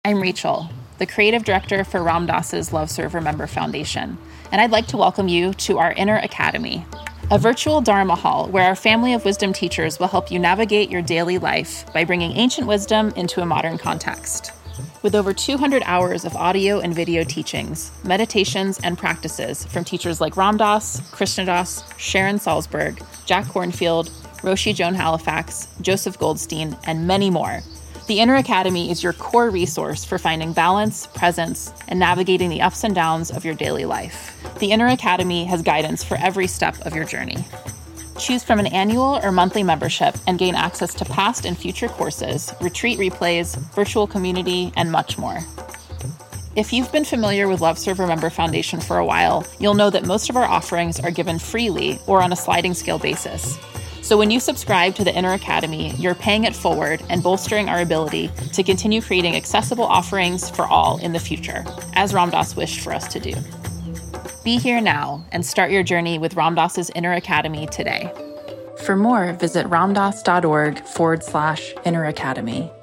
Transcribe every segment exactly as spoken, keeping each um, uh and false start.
I'm Rachel, the creative director for Ram Dass's Love Serve Remember Foundation, and I'd like to welcome you to our Inner Academy, a virtual Dharma hall where our family of wisdom teachers will help you navigate your daily life by bringing ancient wisdom into a modern context. With over two hundred hours of audio and video teachings, meditations, and practices from teachers like Ram Dass, Krishna Das, Sharon Salzberg, Jack Kornfield, Roshi Joan Halifax, Joseph Goldstein, and many more, the Inner Academy is your core resource for finding balance, presence, and navigating the ups and downs of your daily life. The Inner Academy has guidance for every step of your journey. Choose from an annual or monthly membership and gain access to past and future courses, retreat replays, virtual community, and much more. If you've been familiar with Love Serve Remember Foundation for a while, you'll know that most of our offerings are given freely or on a sliding scale basis. So when you subscribe to the Inner Academy, you're paying it forward and bolstering our ability to continue creating accessible offerings for all in the future, as Ram Dass wished for us to do. Be here now and start your journey with Ram Dass's Inner Academy today. For more, visit ramdass.org forward slash Inner Academy.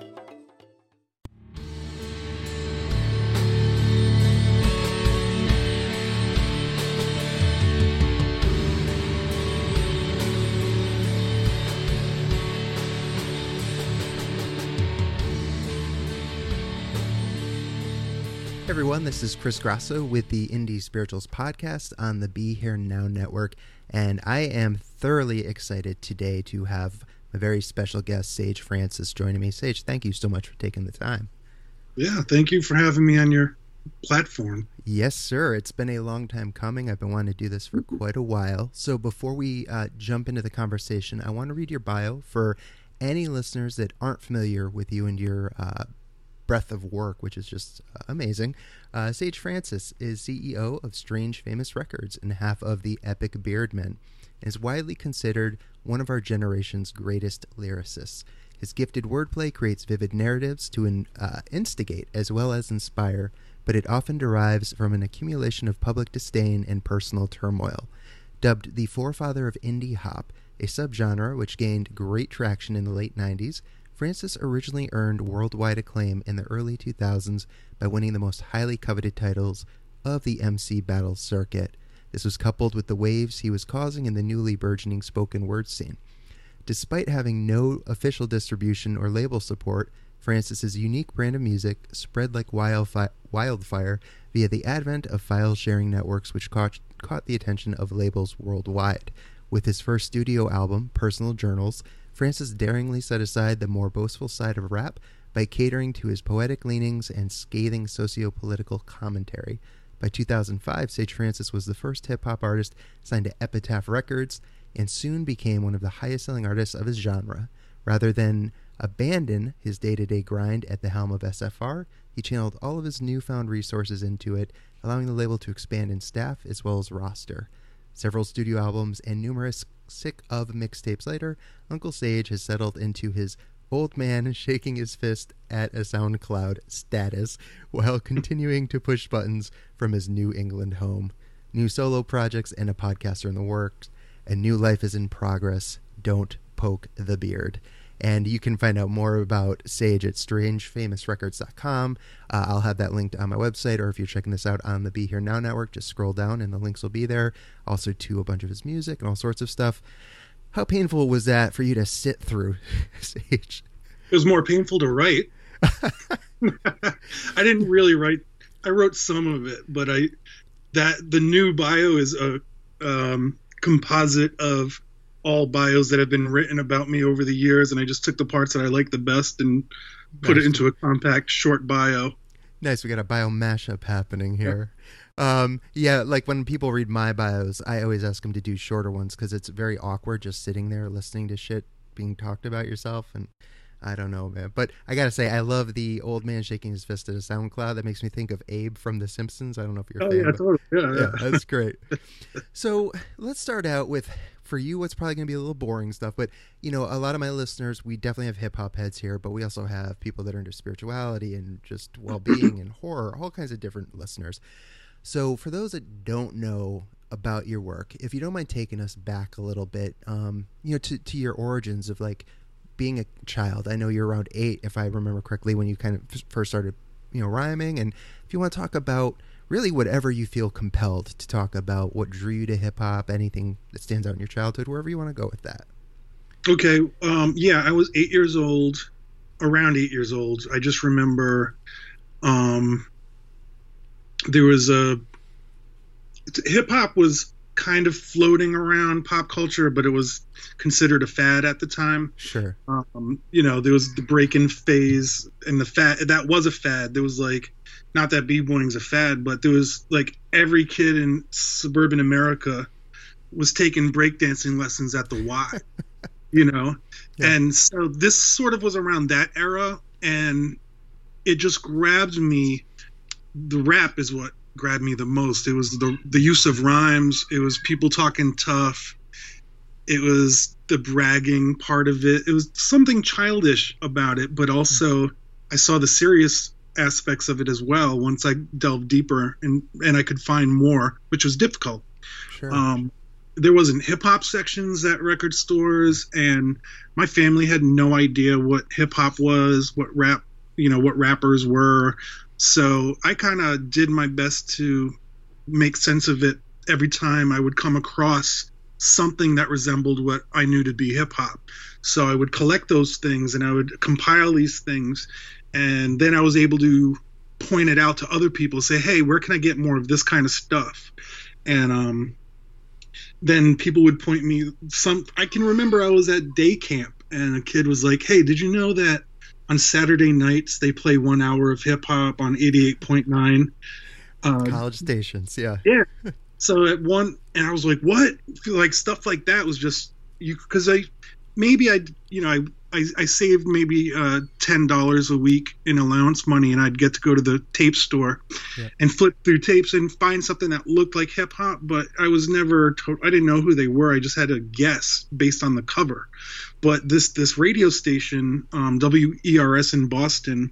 Hey everyone, this is Chris Grasso with the Indie Spirituals podcast on the Be Here Now Network, and I am thoroughly excited today to have a very special guest, Sage Francis, joining me. Sage, thank you so much for taking the time. Yeah, thank you for having me on your platform. Yes, sir. It's been a long time coming. I've been wanting to do this for quite a while. So before we uh, jump into the conversation, I want to read your bio for any listeners that aren't familiar with you and your uh breadth of work, which is just uh, amazing. Uh, Sage Francis is C E O of Strange Famous Records and half of the Epic Beardmen, and is widely considered one of our generation's greatest lyricists. His gifted wordplay creates vivid narratives to in, uh, instigate as well as inspire, but it often derives from an accumulation of public disdain and personal turmoil. Dubbed the forefather of indie hop, a subgenre which gained great traction in the late nineties, Francis originally earned worldwide acclaim in the early two thousands by winning the most highly coveted titles of the M C battle circuit. This was coupled with the waves he was causing in the newly burgeoning spoken word scene. Despite having no official distribution or label support, Francis's unique brand of music spread like wildfi- wildfire via the advent of file-sharing networks which caught, caught the attention of labels worldwide. With his first studio album, Personal Journals, Francis daringly set aside the more boastful side of rap by catering to his poetic leanings and scathing socio-political commentary. By two thousand five, Sage Francis was the first hip-hop artist signed to Epitaph Records and soon became one of the highest-selling artists of his genre. Rather than abandon his day-to-day grind at the helm of S F R, he channeled all of his newfound resources into it, allowing the label to expand in staff as well as roster. Several studio albums and numerous sick of mixtapes later, Uncle Sage has settled into his old man shaking his fist at a SoundCloud status while continuing to push buttons from his New England home. New solo projects and a podcast are in the works. A new life is in progress. Don't poke the beard. And you can find out more about Sage at strange famous records dot com. Uh, I'll have that linked on my website, or if you're checking this out on the Be Here Now network, just scroll down and the links will be there. Also to a bunch of his music and all sorts of stuff. How painful was that for you to sit through, Sage? It was more painful to write. I didn't really write. I wrote some of it, but I that the new bio is a um, composite of all bios that have been written about me over the years, and I just took the parts that I liked the best and put nice. It into a compact short bio. Nice. We got a bio mashup happening here. Yeah. Um, yeah, like when people read my bios, I always ask them to do shorter ones because it's very awkward just sitting there listening to shit being talked about yourself, and I don't know, man. But I gotta say, I love the old man shaking his fist at a SoundCloud. That makes me think of Abe from The Simpsons. I don't know if you're a oh, fan. Yeah, totally. yeah, yeah, yeah, that's great. So let's start out with, for you, what's probably going to be a little boring stuff. But, you know, a lot of my listeners, we definitely have hip-hop heads here, but we also have people that are into spirituality and just well-being and horror, all kinds of different listeners. So for those that don't know about your work, if you don't mind taking us back a little bit, um, you know, to, to your origins of, like, being a child. I know you're around eight, if I remember correctly, when you kind of first started you know, rhyming, and if you want to talk about really whatever you feel compelled to talk about, what drew you to hip hop, anything that stands out in your childhood, wherever you want to go with that. Okay. Um, yeah, I was eight years old, around eight years old. I just remember um, there was a hip hop was kind of floating around pop culture, but it was considered a fad at the time. Sure. Um, you know, there was the break-in phase, and the fad that was a fad. There was like, not that b-boying's a fad, but there was like every kid in suburban America was taking breakdancing lessons at the Y, you know? Yeah. And so this sort of was around that era, and it just grabbed me. The rap is what grabbed me the most. It was the the use of rhymes. It was people talking tough. It was the bragging part of it. It was something childish about it, but also I saw the serious aspects of it as well once I delved deeper, and and I could find more, which was difficult. Sure. Um, there wasn't hip hop sections at record stores, and my family had no idea what hip hop was, what rap, you know, what rappers were. So I kind of did my best to make sense of it every time I would come across something that resembled what I knew to be hip hop. So I would collect those things and I would compile these things. And then I was able to point it out to other people, say, hey, where can I get more of this kind of stuff? And um, then people would point me some, I can remember I was at day camp and a kid was like, hey, did you know that on Saturday nights they play one hour of hip hop on eighty-eight point nine? Uh, College stations. Yeah. Yeah. So at one, and I was like, what? Like stuff like that was just, you, cause I, maybe I, you know, I, I, I saved maybe uh, ten dollars a week in allowance money, and I'd get to go to the tape store yeah. and flip through tapes and find something that looked like hip hop, but I was never, to- I didn't know who they were. I just had to guess based on the cover. But this, this radio station, um, W E R S in Boston,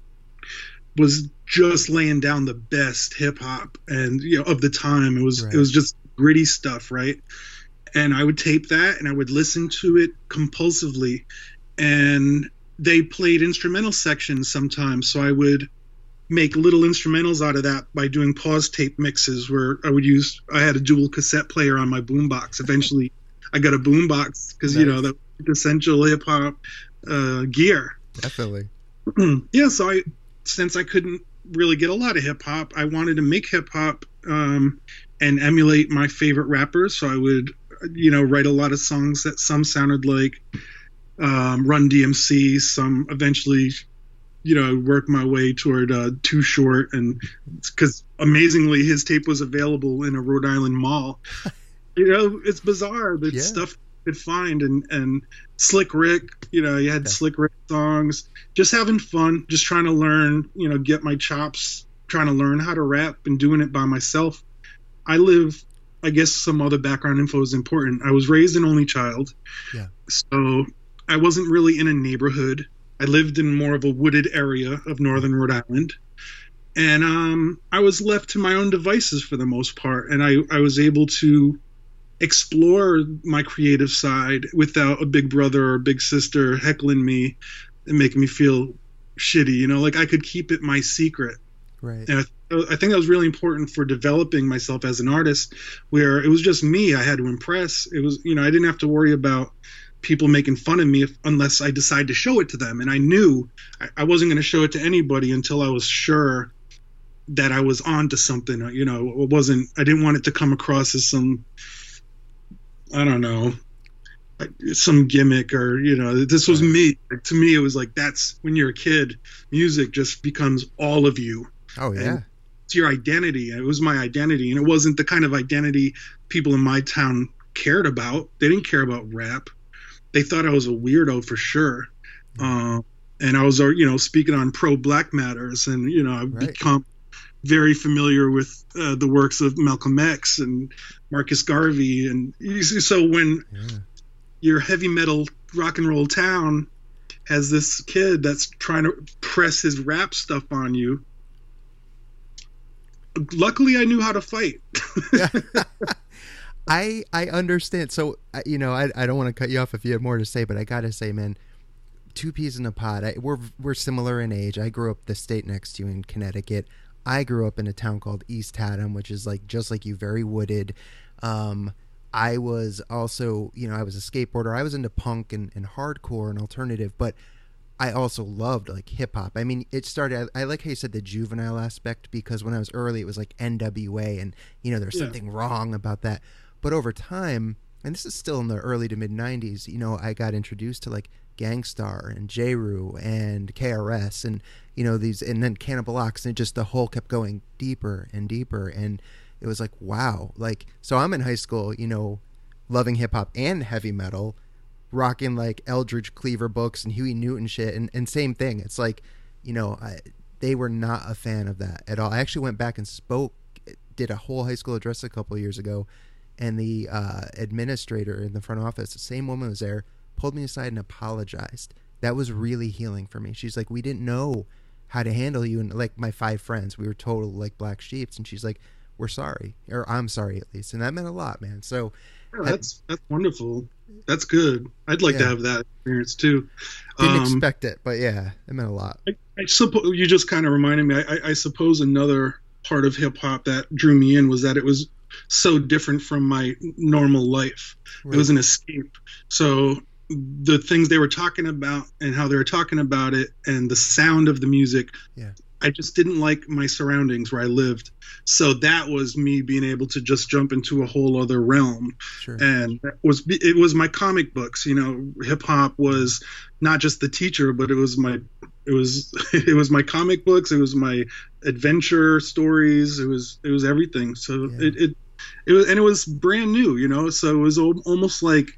was just laying down the best hip hop and, you know, of the time. It was, right. It was just gritty stuff. Right. And I would tape that and I would listen to it compulsively. And they played instrumental sections sometimes, so I would make little instrumentals out of that by doing pause tape mixes where I would use, I had a dual cassette player on my boombox. Eventually I got a boombox because, nice. You know, the essential hip hop uh, gear. Definitely. Yeah, so I, since I couldn't really get a lot of hip hop, I wanted to make hip hop um, and emulate my favorite rappers. So I would, you know, write a lot of songs that some sounded like Um, Run D M C, some eventually, you know, work my way toward uh, Too Short, and because amazingly his tape was available in a Rhode Island mall. You know, it's bizarre the yeah. stuff you could find, and and Slick Rick, you know, you had okay. Slick Rick songs, just having fun, just trying to learn, you know, get my chops, trying to learn how to rap and doing it by myself. I live, I guess some other background info is important. I was raised an only child, yeah, so I wasn't really in a neighborhood. I lived in more of a wooded area of northern Rhode Island. And um, I was left to my own devices for the most part. And I, I was able to explore my creative side without a big brother or a big sister heckling me and making me feel shitty. You know, like I could keep it my secret. Right. And I, I think that was really important for developing myself as an artist, where it was just me I had to impress. It was, you know, I didn't have to worry about people making fun of me if, unless I decide to show it to them. And I knew I, I wasn't going to show it to anybody until I was sure that I was on to something. You know, it wasn't, I didn't want it to come across as some, I don't know, some gimmick or, you know, this was me. To me, it was like, that's when you're a kid, music just becomes all of you. Oh, yeah. And it's your identity. It was my identity. And it wasn't the kind of identity people in my town cared about. They didn't care about rap. They thought I was a weirdo for sure. Uh, and I was, you know, speaking on pro-Black matters, and, you know, I've right. become very familiar with uh, the works of Malcolm X and Marcus Garvey. And so when yeah. your heavy metal rock and roll town has this kid that's trying to press his rap stuff on you, luckily I knew how to fight. I I understand. So, you know, I I don't want to cut you off if you have more to say, but I got to say, man, two peas in a pod. I, we're we're similar in age. I grew up the state next to you in Connecticut. I grew up in a town called East Haddam, which is like just like you, very wooded. Um, I was also, you know, I was a skateboarder. I was into punk and, and hardcore and alternative, but I also loved like hip hop. I mean, it started, I, I like how you said the juvenile aspect, because when I was early, it was like N W A and, you know, there's yeah. something wrong about that. But over time, and this is still in the early to mid nineties, you know, I got introduced to like Gang Starr and J-Rue and K R S and, you know, these, and then Cannibal Ox, and just the whole kept going deeper and deeper. And it was like, wow. Like, so I'm in high school, you know, loving hip hop and heavy metal, rocking like Eldridge Cleaver books and Huey Newton shit. And, and same thing. It's like, you know, I, they were not a fan of that at all. I actually went back and spoke, did a whole high school address a couple of years ago. And the uh, administrator in the front office, the same woman was there, pulled me aside and apologized. That was really healing for me. She's like, we didn't know how to handle you. And like my five friends, we were total like black sheeps. And she's like, we're sorry, or I'm sorry at least. And that meant a lot, man. So yeah, that's, that's wonderful. That's good. I'd like yeah. to have that experience too. Didn't um, expect it, but yeah, it meant a lot. I, I suppose you just kind of reminded me, I, I suppose another part of hip hop that drew me in was that it was so different from my normal life. Right. It was an escape. So the things they were talking about and how they were talking about it and the sound of the music, yeah. I just didn't like my surroundings where I lived. So that was me being able to just jump into a whole other realm. Sure. And that was, it was my comic books, you know, hip hop was not just the teacher, but it was my, it was, it was my comic books. It was my adventure stories. It was, it was everything. So yeah. it, it, it was, and it was brand new, you know, so it was almost like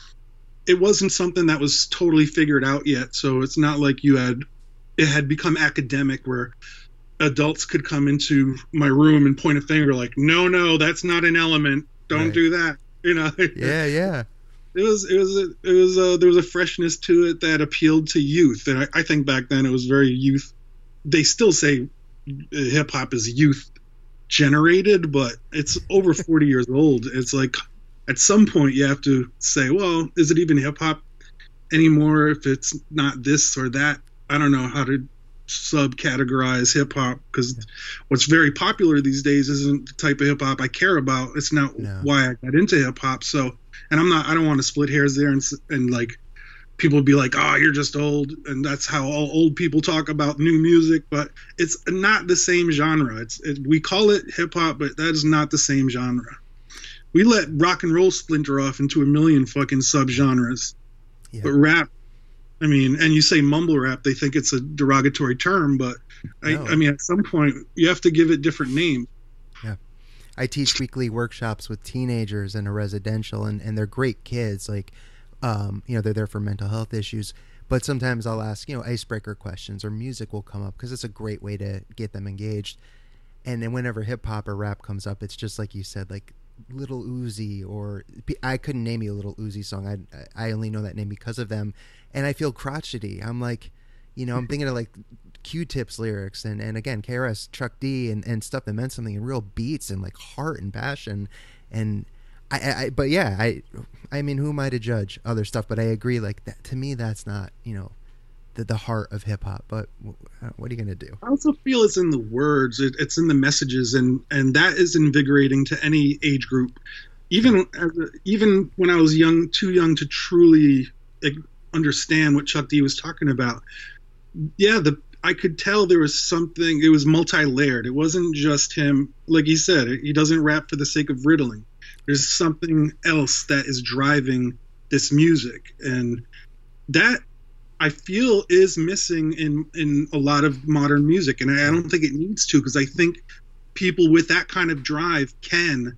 it wasn't something that was totally figured out yet. So it's not like you had, it had become academic where adults could come into my room and point a finger like, no, no, that's not an element. Don't right. do that. You know? Yeah. Yeah. It was, it was, it was, uh, there was a freshness to it that appealed to youth. And I, I think back then it was very youth. They still say hip hop is youth generated, but it's over forty years old. It's like at some point you have to say, well, is it even hip hop anymore if it's not this or that? I don't know how to subcategorize hip hop, because yeah. what's very popular these days isn't the type of hip hop I care about. It's not no. why I got into hip hop. So, and I'm not, I don't want to split hairs there and, and like people be like, oh, you're just old. And that's how all old people talk about new music, but it's not the same genre. It's, it, we call it hip hop, but that is not the same genre. We let rock and roll splinter off into a million fucking subgenres, yeah. but rap, I mean, and you say mumble rap, they think it's a derogatory term, but no. I, I mean, at some point you have to give it different names. Yeah. I teach weekly workshops with teenagers in a residential, and, and they're great kids. Like, um, you know, they're there for mental health issues, but sometimes I'll ask, you know, icebreaker questions, or music will come up because it's a great way to get them engaged. And then whenever hip hop or rap comes up, it's just like you said, like Little Uzi, or I couldn't name you a Little Uzi song. I I only know that name because of them. And I feel crotchety. I'm like, you know, I'm thinking of like Q-Tip's lyrics, and, and again, K R S, Chuck D, and, and stuff that meant something, and real beats and like heart and passion. And I, I, but yeah, I, I mean, who am I to judge other stuff? But I agree, like that to me, that's not, you know, the the heart of hip hop. But what are you gonna do? I also feel it's in the words, it, it's in the messages, and and that is invigorating to any age group. Even as a, even when I was young, too young to truly like, understand what Chuck D was talking about. Yeah, the I could tell there was something. It was multi-layered. It wasn't just him. Like he said, he doesn't rap for the sake of riddling. There's something else that is driving this music, and that I feel is missing in in a lot of modern music. And I don't think it needs to, because I think people with that kind of drive can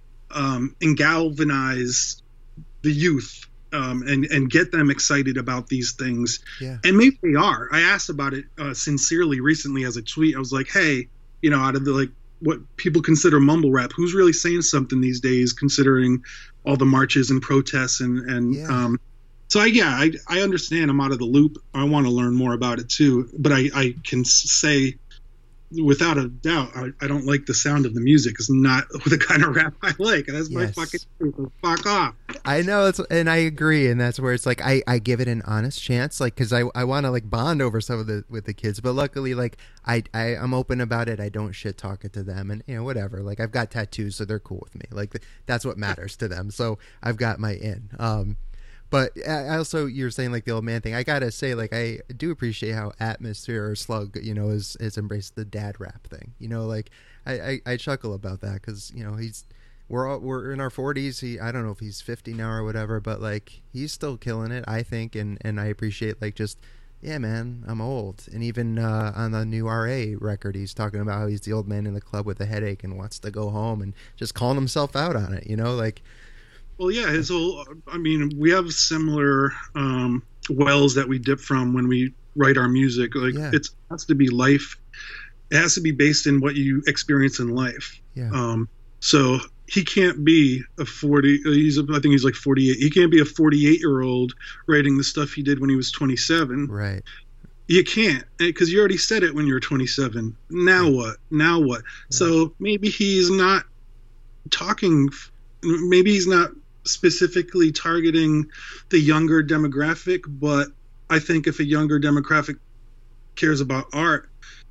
um, and galvanize the youth. Um, and, and get them excited about these things. Yeah. And maybe they are. I asked about it uh, sincerely recently as a tweet. I was like, hey, you know, out of the, like, what people consider mumble rap, who's really saying something these days, considering all the marches and protests? And, and yeah. um, so, I, yeah, I, I understand I'm out of the loop. I want to learn more about it, too. But I, I can say without a doubt, I, I don't like the sound of the music. It's not the kind of rap I like. That's my Yes. fucking truth. Fuck off. I know, it's, and I agree, and that's where it's like I, I give it an honest chance, like because I, I want to like bond over some of the with the kids, but luckily like I, I I'm open about it. I don't shit talk it to them, and you know whatever. Like I've got tattoos, so they're cool with me. Like that's what matters to them. So I've got my in. Um, but I also you're saying like the old man thing. I gotta say like I do appreciate how Atmosphere or Slug you know has has embraced the dad rap thing. You know like I I, I chuckle about that because you know he's. We're all, we're in our forties. He I don't know if he's fifty now or whatever, but like he's still killing it, I think, and and I appreciate like just yeah, man, I'm old. And even uh, on the new R A record, he's talking about how he's the old man in the club with a headache and wants to go home and just calling himself out on it. You know, like Well, yeah, his whole. I mean, we have similar um, wells that we dip from when we write our music. Like Yeah. it's, it has to be life. It has to be based in what you experience in life. yeah, Um, so he can't be a forty. He's a, I think he's like forty-eight. He can't be a forty-eight year old writing the stuff he did when he was twenty-seven. right, You can't, because you already said it when you were twenty-seven. Now what? Now what? So maybe he's not talking. Maybe he's not specifically targeting the younger demographic, but I think if a younger demographic cares about art,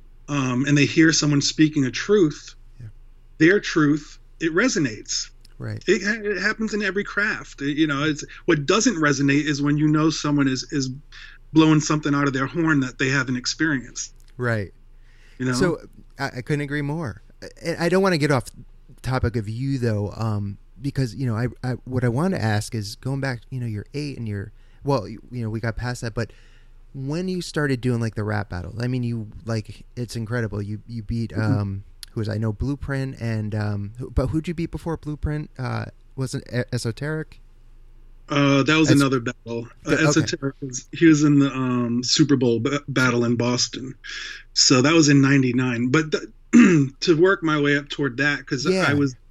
um, and they hear someone speaking a truth, Yeah. their truth, it resonates. right, It, ha- it happens in every craft. You know, it's what doesn't resonate is when you know someone is is blowing something out of their horn that they haven't experienced. right. You know, So I, I couldn't agree more. I, I don't want to get off topic of you though, um, because you know, I, I what I want to ask is going back. You know, you're eight and you're well, you, you know, we got past that, but when you started doing like the rap battles, I mean, you like it's incredible. You you beat um, who was I know Blueprint and um, who, but who'd you beat before Blueprint? Uh, was it E- Esoteric? uh, that was That's- another battle. Uh, Okay. Esoteric was- he was in the um, Super Bowl b- battle in Boston, so that was in ninety-nine. But th- to work my way up toward that, because Yeah. I was.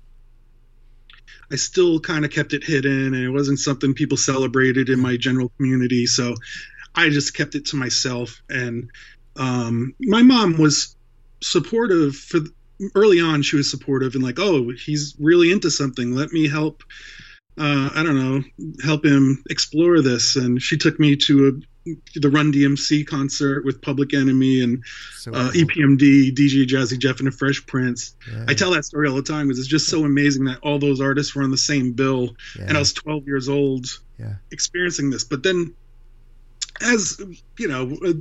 I still kind of kept it hidden, and it wasn't something people celebrated in my general community. So I just kept it to myself. And um, my mom was supportive for early on. She was supportive and like, oh, he's really into something. Let me help. Uh, I don't know, help him explore this. And she took me to a, the Run D M C concert with Public Enemy and So uh, cool. E P M D, D J Jazzy Jeff, and the Fresh Prince. Yeah. I tell that story all the time because it's just so amazing that all those artists were on the same bill, Yeah. and I was twelve years old Yeah. experiencing this. But then, as you know, uh,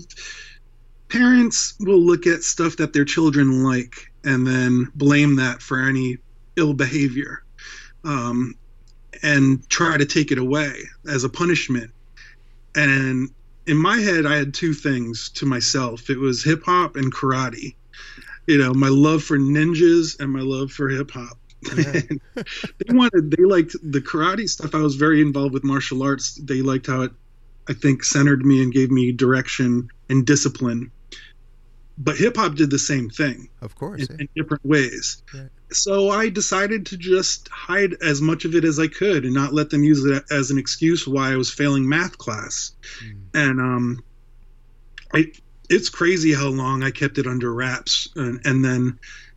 parents will look at stuff that their children like and then blame that for any ill behavior, um, and try to take it away as a punishment. And in my head, I had two things to myself. It was hip hop and karate. You know, my love for ninjas and my love for hip hop. Yeah. they wanted, they liked the karate stuff. I was very involved with martial arts. They liked how it, I think, centered me and gave me direction and discipline. But hip hop did the same thing Of course. in, Yeah. in different ways. Yeah. So I decided to just hide as much of it as I could and not let them use it as an excuse why I was failing math class. Mm. And um, I, it's crazy how long I kept it under wraps. And, and then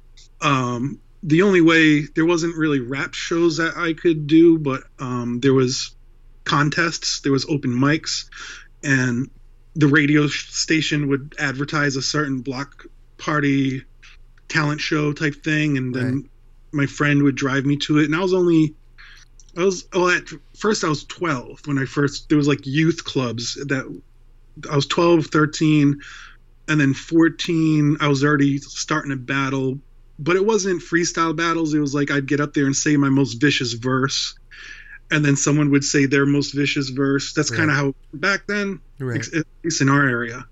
um, the only way, there wasn't really rap shows that I could do, but um, there was contests, there was open mics, and the radio station would advertise a certain block party talent show type thing, and then Right. my friend would drive me to it. And I was only, I was, oh, at first I was twelve when I first, there was like youth clubs that, I was twelve, thirteen, and then fourteen, I was already starting a battle, but it wasn't freestyle battles. It was like I'd get up there and say my most vicious verse, and then someone would say their most vicious verse. That's Right. kind of how back then, Right. ex- at least in our area.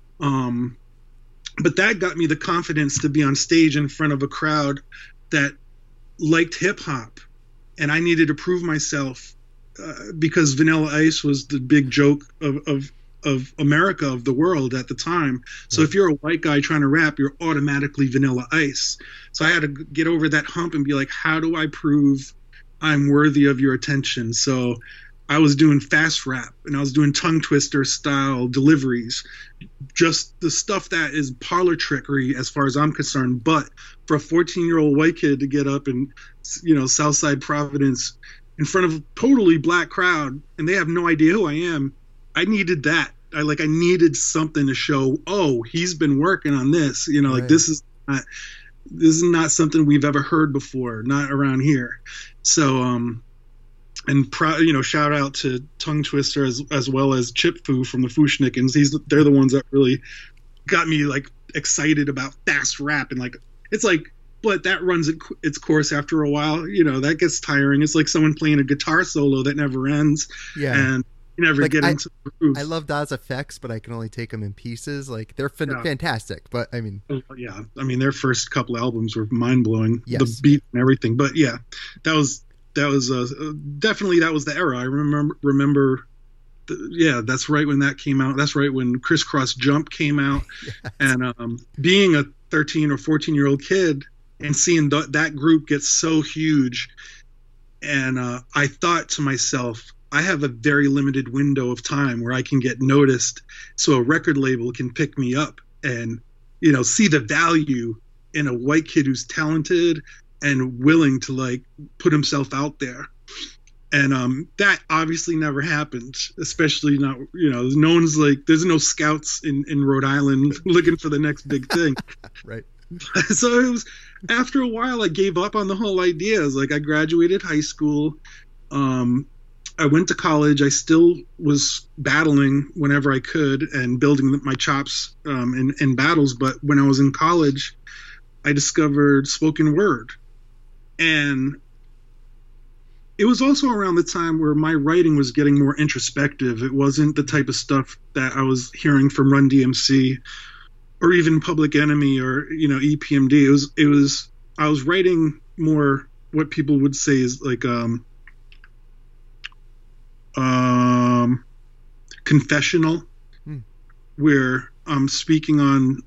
Um, but that got me the confidence to be on stage in front of a crowd that liked hip hop, and I needed to prove myself uh, because Vanilla Ice was the big joke of, of of America, of the world at the time. So Yeah. if you're a white guy trying to rap, you're automatically Vanilla Ice. So I had to g- get over that hump and be like, how do I prove I'm worthy of your attention? So I was doing fast rap and I was doing tongue twister style deliveries, just the stuff that is parlor trickery as far as I'm concerned. But for a fourteen year old white kid to get up in, you know, Southside Providence in front of a totally black crowd and they have no idea who I am, I needed that. I like, I needed something to show, oh, he's been working on this, you know, like right. this is not, this is not something we've ever heard before, not around here. So, um, and pro, you know, shout out to Tongue Twister as as well as Chip Fu from the Fushnikins. He's they're the ones that really got me like excited about fast rap, and like it's like, but that runs it, its course after a while. You know, that gets tiring. It's like someone playing a guitar solo that never ends. Yeah, and you never like get I, into the groove. I love Daz effects, but I can only take them in pieces. Like they're fin- yeah. fantastic, but I mean, yeah, I mean their first couple albums were mind blowing. Yes. The beat and everything, but yeah, that was. That was uh, definitely that was the era. I remember remember, the, yeah, that's right when that came out. That's right when Crisscross Jump came out, yes. and um, being a thirteen or fourteen year old kid and seeing th- that group get so huge, and uh, I thought to myself, I have a very limited window of time where I can get noticed, so a record label can pick me up and you know see the value in a white kid who's talented and willing to like put himself out there. And um that obviously never happened, especially not, you know, no one's like, there's no scouts in in Rhode Island looking for the next big thing. Right. So it was, after a while I gave up on the whole idea. It was like I graduated high school, um I went to college. I still was battling whenever I could and building my chops um in, in battles. But when I was in college, I discovered spoken word. And it was also around the time where my writing was getting more introspective. It wasn't the type of stuff that I was hearing from Run D M C or even Public Enemy or, you know, E P M D. It was, it was, I was writing more what people would say is like, um, um, confessional, hmm. where I'm speaking on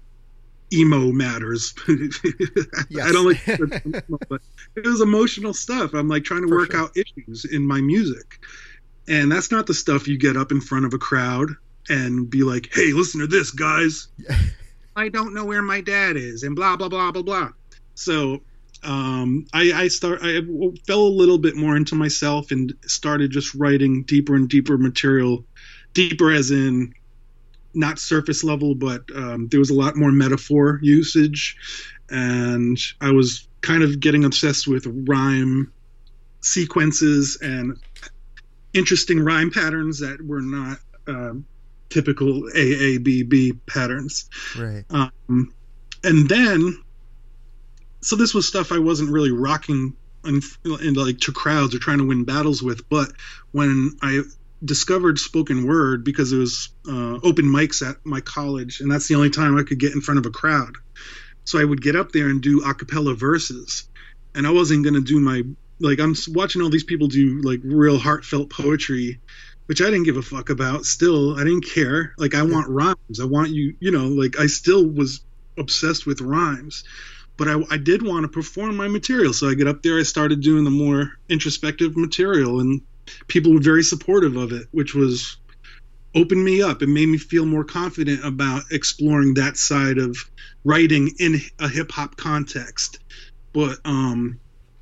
emo matters. Yes. I don't like it, but it was emotional stuff. I'm like trying to For work sure. out issues in my music, and that's not the stuff you get up in front of a crowd and be like, hey, listen to this, guys. I don't know where my dad is and blah blah blah blah blah. So um I, I start I fell a little bit more into myself and started just writing deeper and deeper material, deeper as in not surface level, but um, there was a lot more metaphor usage, and I was kind of getting obsessed with rhyme sequences and interesting rhyme patterns that were not um, typical A A B B patterns. Right. Um, and then, so this was stuff I wasn't really rocking in, in like to crowds or trying to win battles with, but when I discovered spoken word, because it was uh, open mics at my college, and that's the only time I could get in front of a crowd. So I would get up there and do a cappella verses, and I wasn't going to do my, like, I'm watching all these people do like real heartfelt poetry, which I didn't give a fuck about. Still, I didn't care. Like, I want rhymes. I want you, you know, like I still was obsessed with rhymes, but I, I did want to perform my material. So I get up there, I started doing the more introspective material, and people were very supportive of it, which was opened me up. It made me feel more confident about exploring that side of writing in a hip hop context. But um,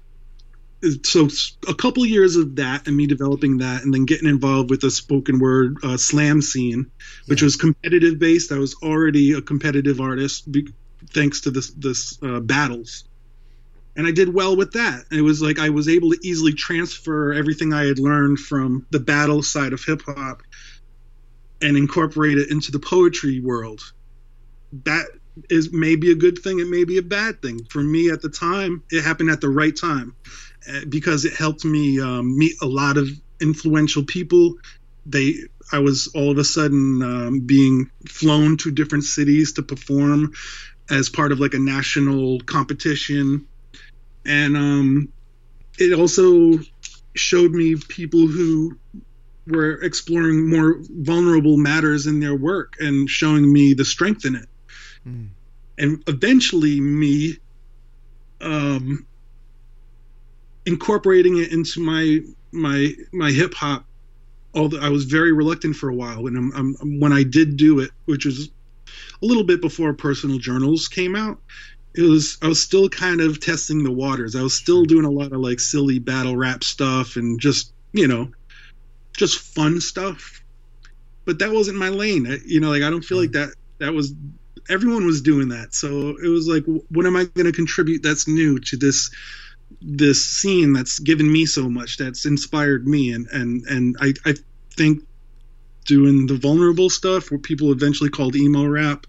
so a couple of years of that and me developing that, and then getting involved with the spoken word uh, slam scene, which yeah. was competitive based. I was already a competitive artist be- thanks to this this uh, battles. And I did well with that. It was like I was able to easily transfer everything I had learned from the battle side of hip hop and incorporate it into the poetry world. That is maybe a good thing. It may be a bad thing. For me at the time, it happened at the right time because it helped me um, meet a lot of influential people. They, I was all of a sudden um, being flown to different cities to perform as part of like a national competition. And um, it also showed me people who were exploring more vulnerable matters in their work and showing me the strength in it. Mm. And eventually me um, incorporating it into my my my hip hop, although I was very reluctant for a while when I'm, I'm when I did do it, which was a little bit before Personal Journals came out. It was I was still kind of testing the waters. I was still doing a lot of like silly battle rap stuff and just, you know, just fun stuff. But that wasn't my lane. I, you know, like I don't feel like that that was everyone was doing that. So it was like, what am I going to contribute that's new to this this scene that's given me so much, that's inspired me? And and and I I think doing the vulnerable stuff, what people eventually called emo rap,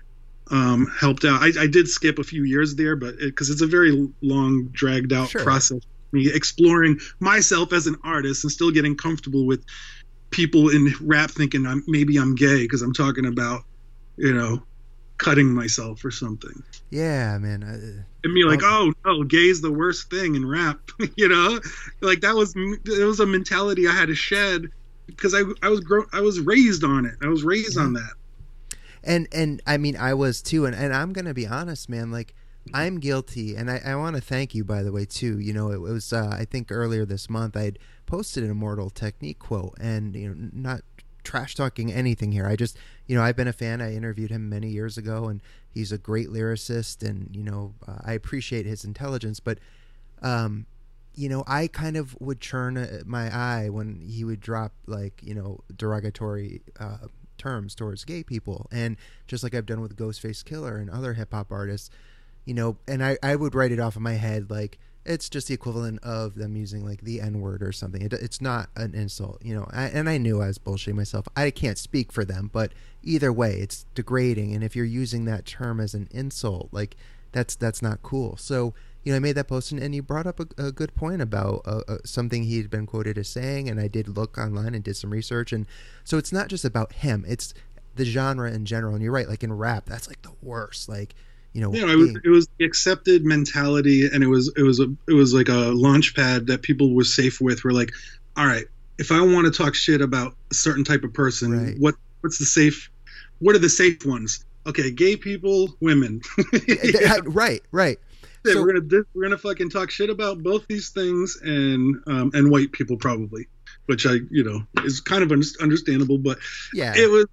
um, helped out. I, I did skip a few years there, but because it, it's a very long, dragged out Sure. process, me exploring myself as an artist and still getting comfortable with people in rap thinking I'm maybe I'm gay because I'm talking about, you know, cutting myself or something. Yeah, man. I, And me like, Oh. oh no, gay is the worst thing in rap. You know, like that was it was a mentality I had to shed because I I was grow I was raised on it. I was raised on that. And and I mean, I was too, and, and I'm gonna be honest, man. Like, I'm guilty, and I, I want to thank you, by the way, too. You know, it, it was uh, I think earlier this month I had posted an Immortal Technique quote, and you know, not trash talking anything here. I just, you know, I've been a fan. I interviewed him many years ago, and he's a great lyricist, and you know, uh, I appreciate his intelligence. But, um, you know, I kind of would churn uh, my eye when he would drop like, you know, derogatory Uh, terms towards gay people, and just like I've done with Ghostface Killer and other hip hop artists, you know, and I, I would write it off in my head like it's just the equivalent of them using like the N-word or something. It, it's not an insult, you know. I, and I knew I was bullshitting myself. I can't speak for them, but either way, it's degrading. And if you're using that term as an insult, like that's that's not cool. So, you know, I made that post, and, and you brought up a, a good point about uh, uh, something he'd been quoted as saying, and I did look online and did some research, and so it's not just about him; it's the genre in general. And you're right, like in rap, that's like the worst. Like, you know, You know, it was being- it was the accepted mentality, and it was it was a it was like a launch pad that people were safe with. We're like, all right, if I want to talk shit about a certain type of person, Right. what what's the safe? What are the safe ones? Okay, gay people, women. Yeah, right, right. Yeah, So- we're gonna di- we're gonna fucking talk shit about both these things, and um, and white people probably, which I you know is kind of un- understandable, but Yeah, it was.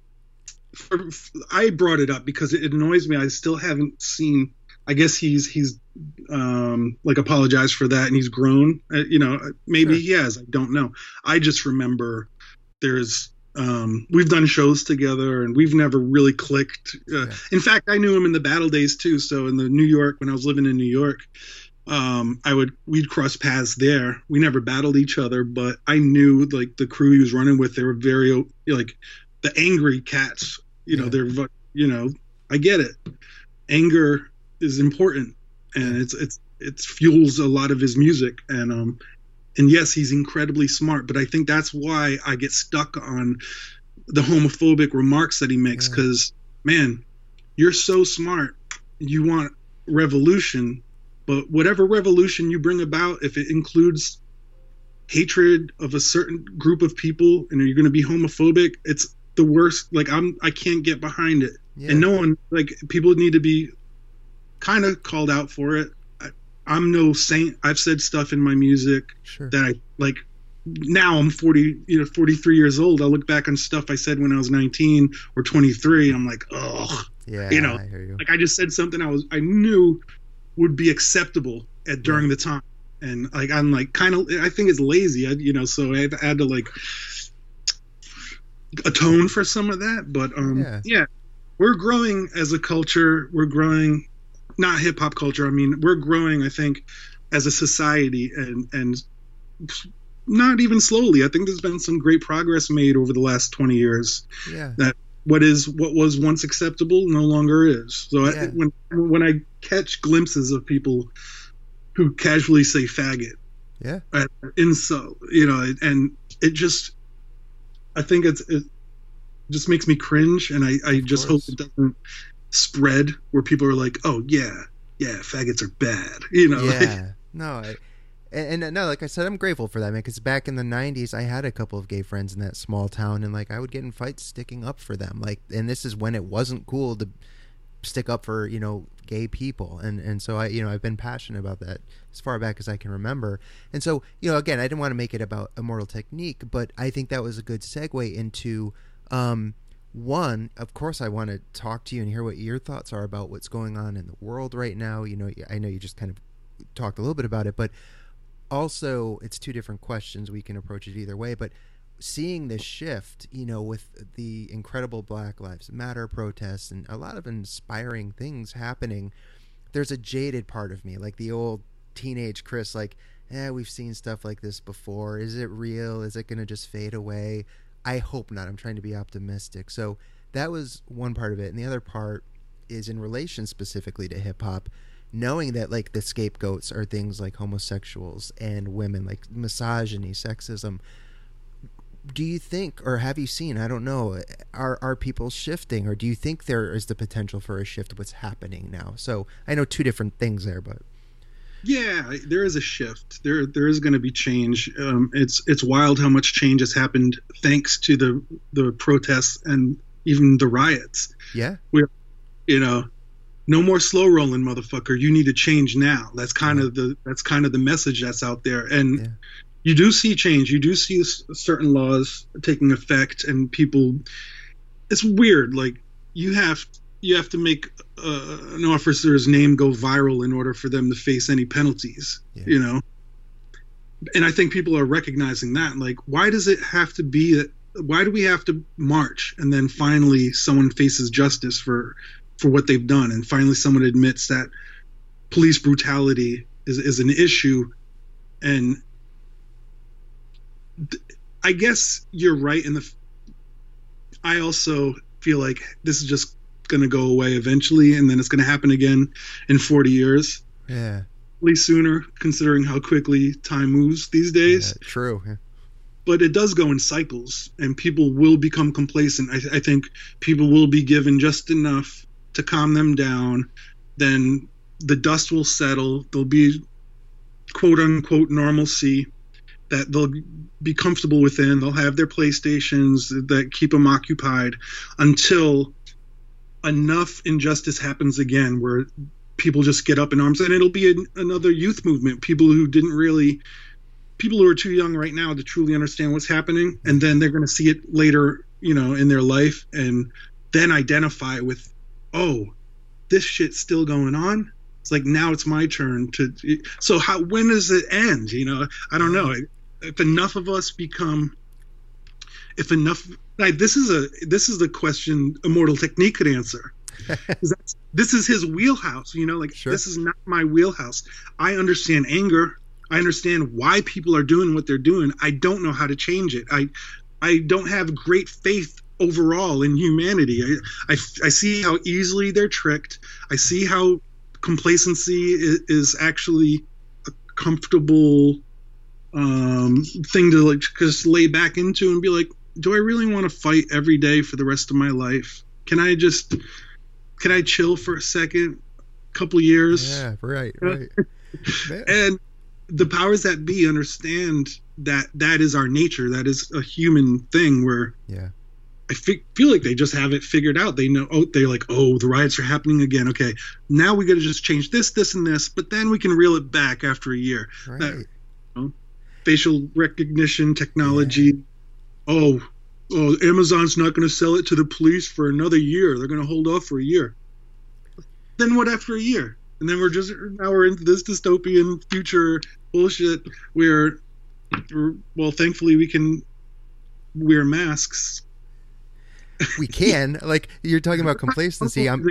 For, I brought it up because it annoys me. I still haven't seen. I guess he's he's um, like apologized for that, and he's grown. Uh, you know, maybe Sure. he has. I don't know. I just remember there's. Um, we've done shows together, and we've never really clicked. Uh, Yeah. In fact, I knew him in the battle days too. So in the New York, when I was living in New York, um, I would we'd cross paths there. We never battled each other, but I knew like the crew he was running with. They were very like the angry cats. You know, Yeah. they're vo- you know. I get it. Anger is important, and it's it's it fuels a lot of his music, and um. And yes, he's incredibly smart, but I think that's why I get stuck on the homophobic remarks that he makes. Yeah. Because, man, you're so smart. You want revolution, but whatever revolution you bring about, if it includes hatred of a certain group of people, and you're going to be homophobic, it's the worst. Like I'm, I can't get behind it. yeah. And no one, like people need to be kind of called out for it. I, I'm no saint. I've said stuff in my music Sure. that I like. Now I'm forty, you know, forty-three years old. I look back on stuff I said when I was nineteen or twenty-three, and I'm like, ugh. Yeah, you know, I hear you. Like I just said something I was I knew would be acceptable at during the time, and like I'm like kind of I think it's lazy, I, you know. So I had, I had to like atone for some of that, but um, Yeah. yeah, we're growing as a culture. We're growing, not hip hop culture. I mean, we're growing. I think as a society, and and not even slowly. I think there's been some great progress made over the last twenty years. Yeah. That what is what was once acceptable no longer is. So Yeah. I, when when I catch glimpses of people who casually say faggot, Yeah. uh, insult, you know, and it just, I think it's it just makes me cringe, and I I Of just course. hope it doesn't spread where people are like, oh yeah, yeah, faggots are bad, you know. like- Yeah. No, I, and, and no, like I said, I'm grateful for that, man. Because back in the nineties, I had a couple of gay friends in that small town, and like I would get in fights sticking up for them. Like, and this is when it wasn't cool to stick up for, you know, gay people. And, and so I, you know, I've been passionate about that as far back as I can remember. And so, you know, again, I didn't want to make it about Immortal Technique, but I think that was a good segue into, um, one, of course, I want to talk to you and hear what your thoughts are about what's going on in the world right now. You know, I know you just kind of talked a little bit about it, but also it's two different questions. We can approach it either way, but seeing this shift, you know, with the incredible Black Lives Matter protests and a lot of inspiring things happening, there's a jaded part of me, like the old teenage Chris, like, eh, we've seen stuff like this before. Is it real? Is it going to just fade away? I hope not. I'm trying to be optimistic. So that was one part of it. And the other part is in relation specifically to hip hop, knowing that like the scapegoats are things like homosexuals and women, like misogyny, sexism. Do you think, or have you seen, I don't know, are are people shifting, or do you think there is the potential for a shift? What's happening now? So I know two different things there, but yeah, there is a shift. There there is going to be change. Um, it's it's wild how much change has happened thanks to the the protests and even the riots. Yeah, we're, you know, no more slow rolling, motherfucker. You need to change now. That's kind yeah. of the that's kind of the message that's out there. And yeah. you do see change. You do see certain laws taking effect, and people. It's weird. Like you have you have to make uh, an officer's name go viral in order for them to face any penalties. Yeah. You know. And I think people are recognizing that. Like, why does it have to be that? Why do we have to march and then finally someone faces justice for for what they've done, and finally someone admits that police brutality is is an issue? And I guess you're right in the I also feel like this is just going to go away eventually, and then it's going to happen again in forty years. Yeah. At least sooner, considering how quickly time moves these days. Yeah, true. Yeah. But it does go in cycles, and people will become complacent. I, I think people will be given just enough to calm them down. Then the dust will settle. There'll be quote unquote normalcy that they'll be comfortable within. They'll have their PlayStations that keep them occupied until enough injustice happens again where people just get up in arms, and it'll be an, another youth movement. People who didn't really, people who are too young right now to truly understand what's happening, and then they're going to see it later, you know, in their life, and then identify with, oh, this shit's still going on. It's like, now it's my turn to. So how? When does it end? You know, I don't know. If enough of us become, if enough, like this is a this is the question Immortal Technique could answer. This is his wheelhouse, you know, like sure. This is not my wheelhouse. I understand anger. I understand why people are doing what they're doing. I don't know how to change it. I, I don't have great faith overall in humanity. I, I, I see how easily they're tricked. I see how complacency is, is actually a comfortable um, thing to like just lay back into and be like, do I really want to fight every day for the rest of my life? Can I just... Can I chill for a second, couple years? Yeah, right, right. And the powers that be understand that that is our nature. That is a human thing where yeah. I fe- feel like they just have it figured out. They know, oh, they're like, oh, the riots are happening again. Okay, now we got to just change this, this, and this, but then we can reel it back after a year. Right. That, you know, facial recognition technology. Yeah. Oh, oh, Amazon's not going to sell it to the police for another year. They're going to hold off for a year. Then what after a year? And then we're just now we're into this dystopian future bullshit where, well, thankfully we can wear masks. We can. Like, you're talking about complacency. I'm,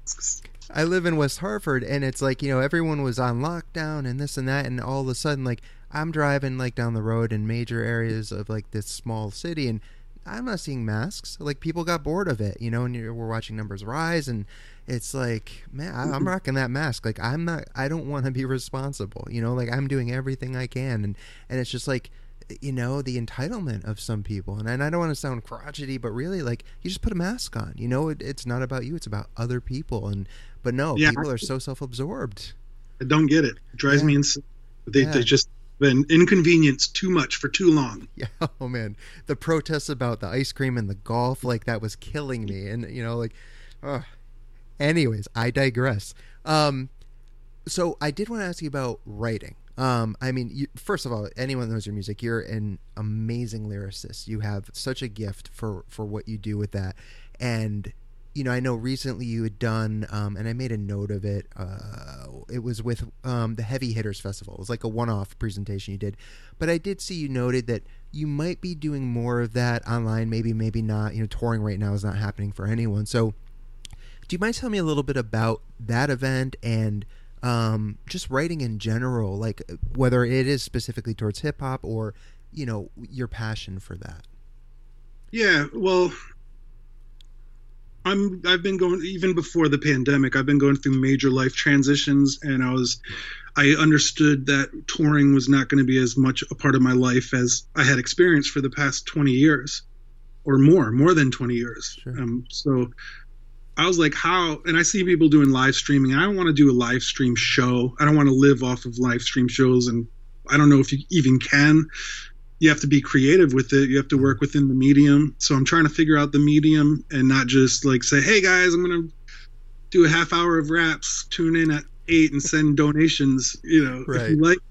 I live in West Hartford, and it's like, you know, everyone was on lockdown and this and that, and all of a sudden, like, I'm driving like down the road in major areas of like this small city, and I'm not seeing masks. Like, people got bored of it, you know, and you're, we're watching numbers rise, and it's like, man, I, I'm rocking that mask. Like, I'm not, I don't want to be responsible, you know, like I'm doing everything I can. And, and it's just like, you know, the entitlement of some people. And, and I don't want to sound crotchety, but really, like, you just put a mask on, you know, it, it's not about you. It's about other people. And, but no, yeah, people are so self-absorbed. I don't get it. It drives yeah. me insane. They, yeah. they just been inconvenienced too much for too long. Yeah. Oh man. The protests about the ice cream and the golf, like that was killing me. And, you know, like, oh, anyways, I digress. Um, so I did want to ask you about writing. Um, I mean, you, first of all, anyone that knows your music, you're an amazing lyricist. You have such a gift for, for what you do with that. And, you know, I know recently you had done, um, and I made a note of it. Uh, it was with um, the Heavy Hitters Festival. It was like a one-off presentation you did. But I did see you noted that you might be doing more of that online. Maybe, maybe not. You know, touring right now is not happening for anyone. So do you mind telling me a little bit about that event and um, just writing in general, like whether it is specifically towards hip hop or, you know, your passion for that? Yeah, well, I'm I've been going even before the pandemic. I've been going through major life transitions, and I was I understood that touring was not going to be as much a part of my life as I had experienced for the past twenty years or more, more than twenty years. Sure. Um, so I was like, how, and I see people doing live streaming. I don't want to do a live stream show. I don't want to live off of live stream shows. And I don't know if you even can. You have to be creative with it. You have to work within the medium. So I'm trying to figure out the medium and not just like say, hey guys, I'm going to do a half hour of raps, tune in at eight and send donations, you know, right. if you like.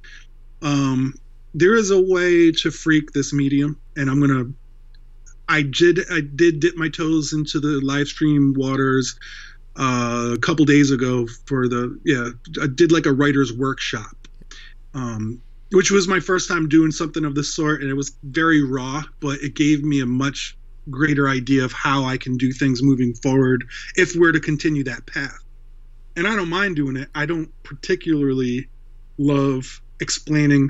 Um, there is a way to freak this medium, and I'm going to, I did I did dip my toes into the live stream waters uh, a couple days ago for the yeah I did like a writer's workshop, um, which was my first time doing something of this sort, and it was very raw, but it gave me a much greater idea of how I can do things moving forward if we're to continue that path. And I don't mind doing it. I don't particularly love explaining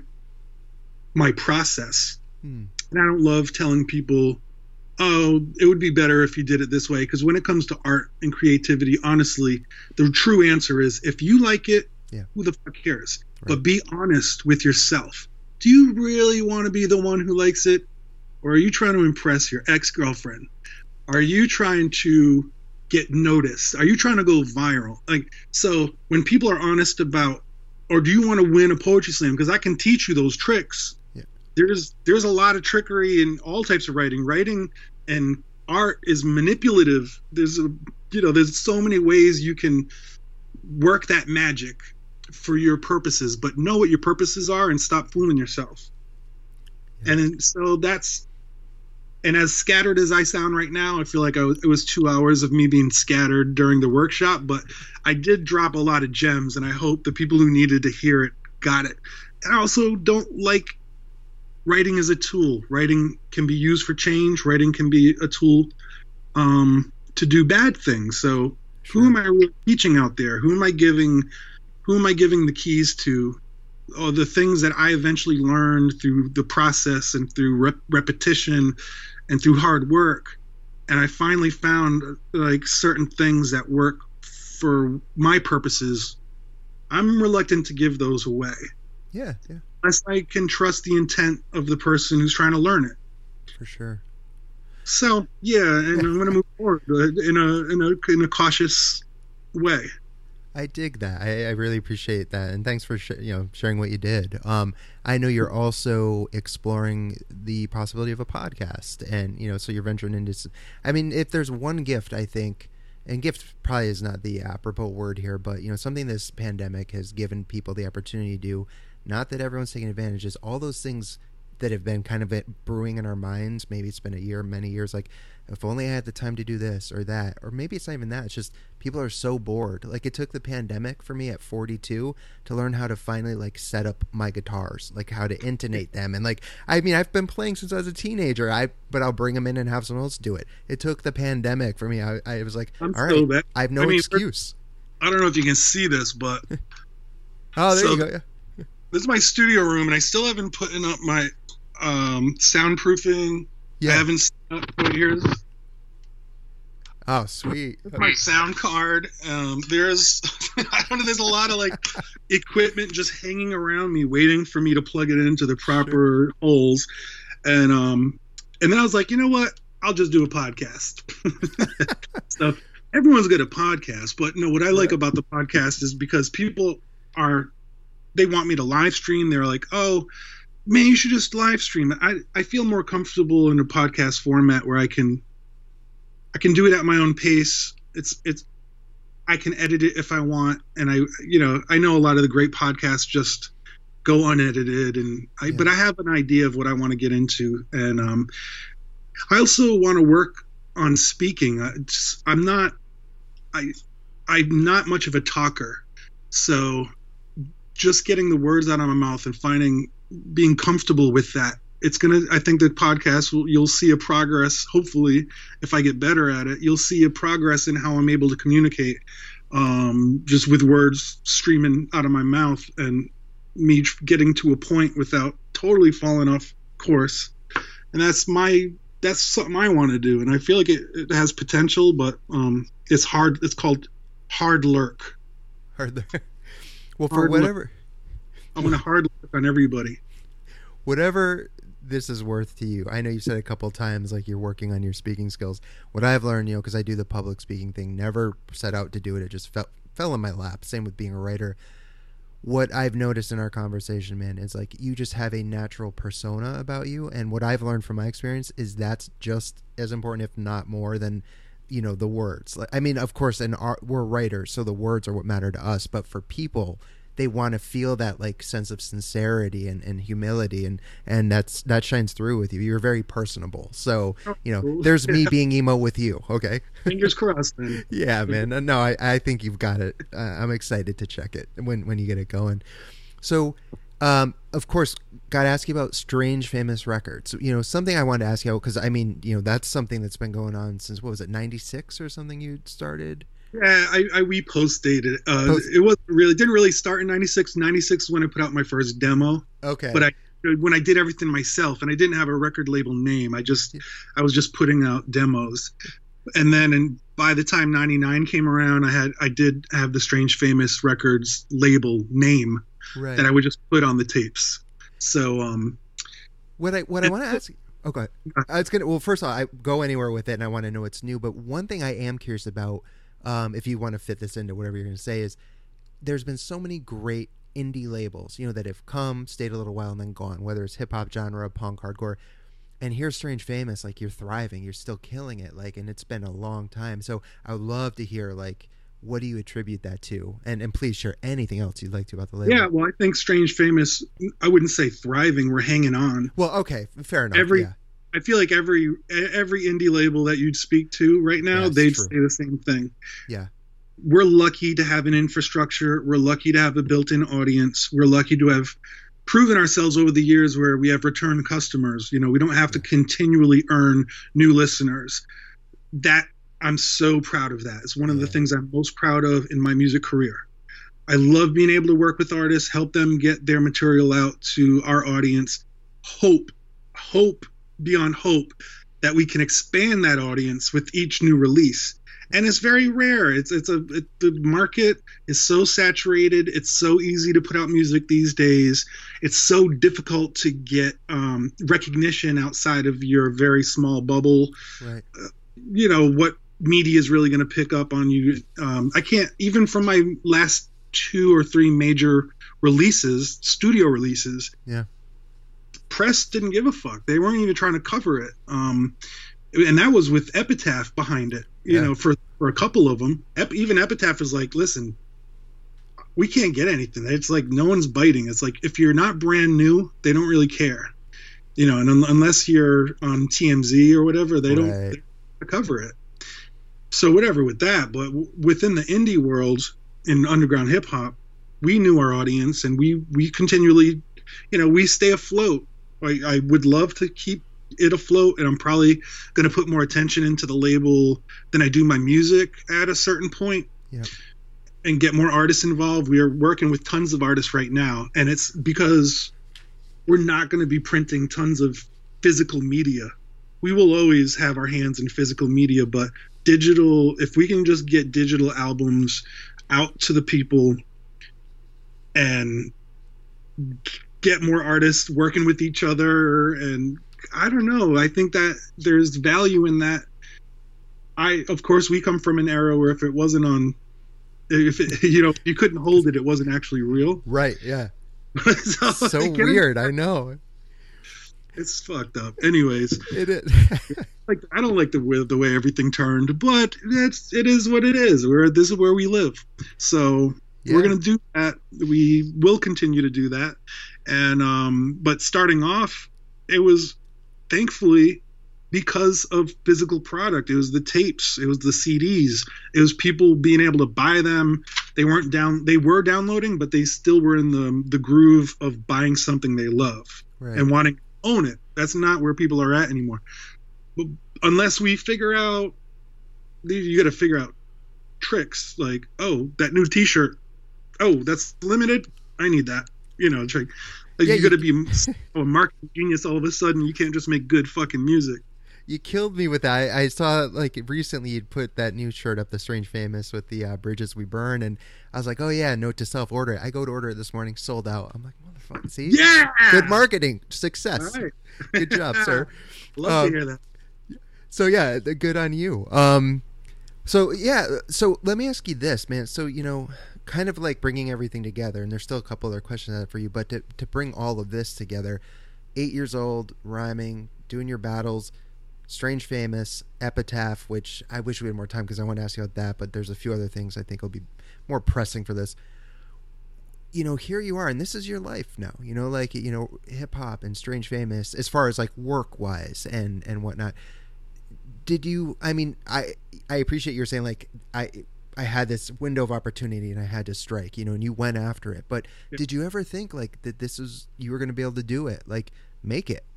my process, Hmm. and I don't love telling people, oh, it would be better if you did it this way. Because when it comes to art and creativity, honestly, the true answer is if you like it, Yeah. who the fuck cares? Right. But be honest with yourself. Do you really want to be the one who likes it? Or are you trying to impress your ex-girlfriend? Are you trying to get noticed? Are you trying to go viral? Like, so when people are honest about, or do you want to win a poetry slam? Because I can teach you those tricks. There's there's a lot of trickery in all types of writing. Writing and art is manipulative. There's a you know there's so many ways you can work that magic for your purposes, but know what your purposes are and stop fooling yourself. Yeah. And then, so that's and as scattered as I sound right now, I feel like I was, it was two hours of me being scattered during the workshop, but I did drop a lot of gems, and I hope the people who needed to hear it got it. And I also don't like writing is a tool. Writing can be used for change. Writing can be a tool um, to do bad things. So Sure. who am I really teaching out there? Who am I giving? Who am I giving the keys to? Oh, the things that I eventually learned through the process and through rep- repetition and through hard work. And I finally found like certain things that work for my purposes. I'm reluctant to give those away. Yeah, yeah. Unless I can trust the intent of the person who's trying to learn it. For sure. So yeah, and I'm going to move forward in a in a in a cautious way. I dig that. I, I really appreciate that, and thanks for sh- you know sharing what you did. Um, I know you're also exploring the possibility of a podcast, and you know, so you're venturing into. I mean, if there's one gift, I think, and gift probably is not the apropos word here, but you know, something this pandemic has given people the opportunity to do. Not that everyone's taking advantage, just all those things that have been kind of brewing in our minds. Maybe it's been a year, many years. Like, if only I had the time to do this or that, or maybe it's not even that. It's just people are so bored. Like, it took the pandemic for me at forty-two to learn how to finally like set up my guitars, like how to intonate them. And like, I mean, I've been playing since I was a teenager. I but I'll bring them in and have someone else do it. It took the pandemic for me. I, I was like, I'm all right, bad. I have no I mean, excuse. I don't know if you can see this, but Oh, there so you go. Yeah. this is my studio room, and I still haven't put up my um, soundproofing. Yeah. I haven't set up. Here's Oh, sweet. my sound card. Um, there's, I don't know. There's a lot of like equipment just hanging around me, waiting for me to plug it into the proper sure. holes. And um, and then I was like, you know what? I'll just do a podcast. So everyone's got a podcast, but no. What I like yeah. about the podcast is because people are, they want me to live stream. They're like, oh, man, you should just live stream it. I I feel more comfortable in a podcast format where I can. I can do it at my own pace. It's it's I can edit it if I want. And I, you know, I know a lot of the great podcasts just go unedited, and I, yeah. but I have an idea of what I want to get into. And um, I also want to work on speaking. I just, I'm not, I, I'm not much of a talker. So just getting the words out of my mouth and finding, being comfortable with that. It's going to, I think the podcast, will, you'll see a progress. Hopefully, if I get better at it, you'll see a progress in how I'm able to communicate, um, just with words streaming out of my mouth and me getting to a point without totally falling off course. And that's my, that's something I want to do. And I feel like it, it has potential, but um, it's hard. It's called hard lurk. Hard lurk. Well, for hard whatever. Lurk. I'm going to hard lurk on everybody. Whatever this is worth to you. I know you said a couple of times like you're working on your speaking skills. What I've learned, you know, because I do the public speaking thing, never set out to do it. It just fell, fell in my lap. Same with being a writer. What I've noticed in our conversation, man, is like you just have a natural persona about you. And what I've learned from my experience is that's just as important, if not more, than, you know, the words. I mean, of course, and we're writers, so the words are what matter to us. But for people, they want to feel that like sense of sincerity and, and humility, and, and that's that shines through with you. You're very personable. So, you know, there's me being emo with you. Okay. Fingers crossed, man. Yeah, man. No, I, I think you've got it. Uh, I'm excited to check it when, when you get it going. So, um, of course, got to ask you about Strange Famous Records. You know, something I wanted to ask you, because I mean, you know, that's something that's been going on since, what was it, ninety-six or something you started? Yeah, I, I we post dated. Uh, Post- it wasn't really didn't really start in ninety-six. ninety-six is when I put out my first demo. Okay. But I when I did everything myself, and I didn't have a record label name. I just I was just putting out demos. And then and by the time ninety-nine came around, I had I did have the Strange Famous Records label name right. that I would just put on the tapes. So um what I what I want to ask you. Okay. I was gonna well first of all, I go anywhere with it and I want to know what's new, but one thing I am curious about, Um, if you want to fit this into whatever you're going to say, is there's been so many great indie labels, you know, that have come, stayed a little while, and then gone, whether it's hip hop genre, punk, hardcore. And here's Strange Famous, like you're thriving, you're still killing it, like, and it's been a long time. So I would love to hear, like, what do you attribute that to? And and please share anything else you'd like to about the label. Yeah, well, I think Strange Famous, I wouldn't say thriving, we're hanging on. Well, okay, fair enough. Every, yeah. I feel like every every indie label that you'd speak to right now, That's they'd true. say the same thing. Yeah. We're lucky to have an infrastructure. We're lucky to have a built-in audience. We're lucky to have proven ourselves over the years where we have return customers. You know, we don't have to continually earn new listeners. That I'm so proud of that. It's one of yeah. the things I'm most proud of in my music career. I love being able to work with artists, help them get their material out to our audience. Hope, hope beyond hope that we can expand that audience with each new release. And it's very rare. It's it's a it, the market is so saturated. It's so easy to put out music these days. It's so difficult to get um, recognition outside of your very small bubble. Right. Uh, you know what media is really going to pick up on you. Um, I can't even from my last two or three major releases, studio releases. Yeah. Press didn't give a fuck. They weren't even trying to cover it. Um, and that was with Epitaph behind it. You yeah. know, for, for a couple of them, Ep- even Epitaph is like, listen, we can't get anything. It's like no one's biting. It's like if you're not brand new, they don't really care. You know, and un- unless you're on T M Z or whatever, they don't, right. they don't cover it. So whatever with that. But w- within the indie world in underground hip hop, we knew our audience, and we we continually, you know, we stay afloat. I, I would love to keep it afloat, and I'm probably going to put more attention into the label than I do my music at a certain point. Yeah. And get more artists involved. We are working with tons of artists right now, and it's because we're not going to be printing tons of physical media. We will always have our hands in physical media, but digital, if we can just get digital albums out to the people and get more artists working with each other, and I don't know, I think that there's value in that. I, of course, we come from an era where if it wasn't on, if it, you know, you couldn't hold it, it wasn't actually real. Right. Yeah. so So I weird. I know. It's fucked up. Anyways, It is. like I don't like the way the way everything turned, but it's it is what it is. We're this is where we live, so Yeah. we're gonna do that. We will continue to do that, and um, but starting off, it was thankfully because of physical product. It was the tapes, it was the C Ds, it was people being able to buy them. They weren't down, they were downloading, but they still were in the the groove of buying something they love Right. and wanting to own it. That's not where people are at anymore. But unless we figure out, you got to figure out tricks like, oh, that new T-shirt, oh, that's limited. I need that. You know, it's like, like Yeah, you you- got to be a marketing genius all of a sudden. You can't just make good fucking music. You killed me with that. I, I saw like recently you'd put that new shirt up, the Strange Famous with the uh, Bridges We Burn, and I was like, oh yeah, note to self, order it. I go to order it this morning, sold out. I'm like, motherfucker, see? Yeah. Good marketing, success. All right. Good job, sir. Love Um, to hear that. So yeah, the- good on you. Um, so yeah, so let me ask you this, man. So you know, kind of like bringing everything together, and there's still a couple other questions I have for you, but to to bring all of this together, eight years old, rhyming, doing your battles, Strange Famous, Epitaph, which I wish we had more time because I want to ask you about that, but there's a few other things I think will be more pressing for this. You know, here you are, and this is your life now. You know, like you know, hip hop and Strange Famous, as far as like work wise and and whatnot. Did you? I mean, I I appreciate you're saying like I I had this window of opportunity and I had to strike, you know, and you went after it. But Yeah. did you ever think like that this is you were going to be able to do it, like make it?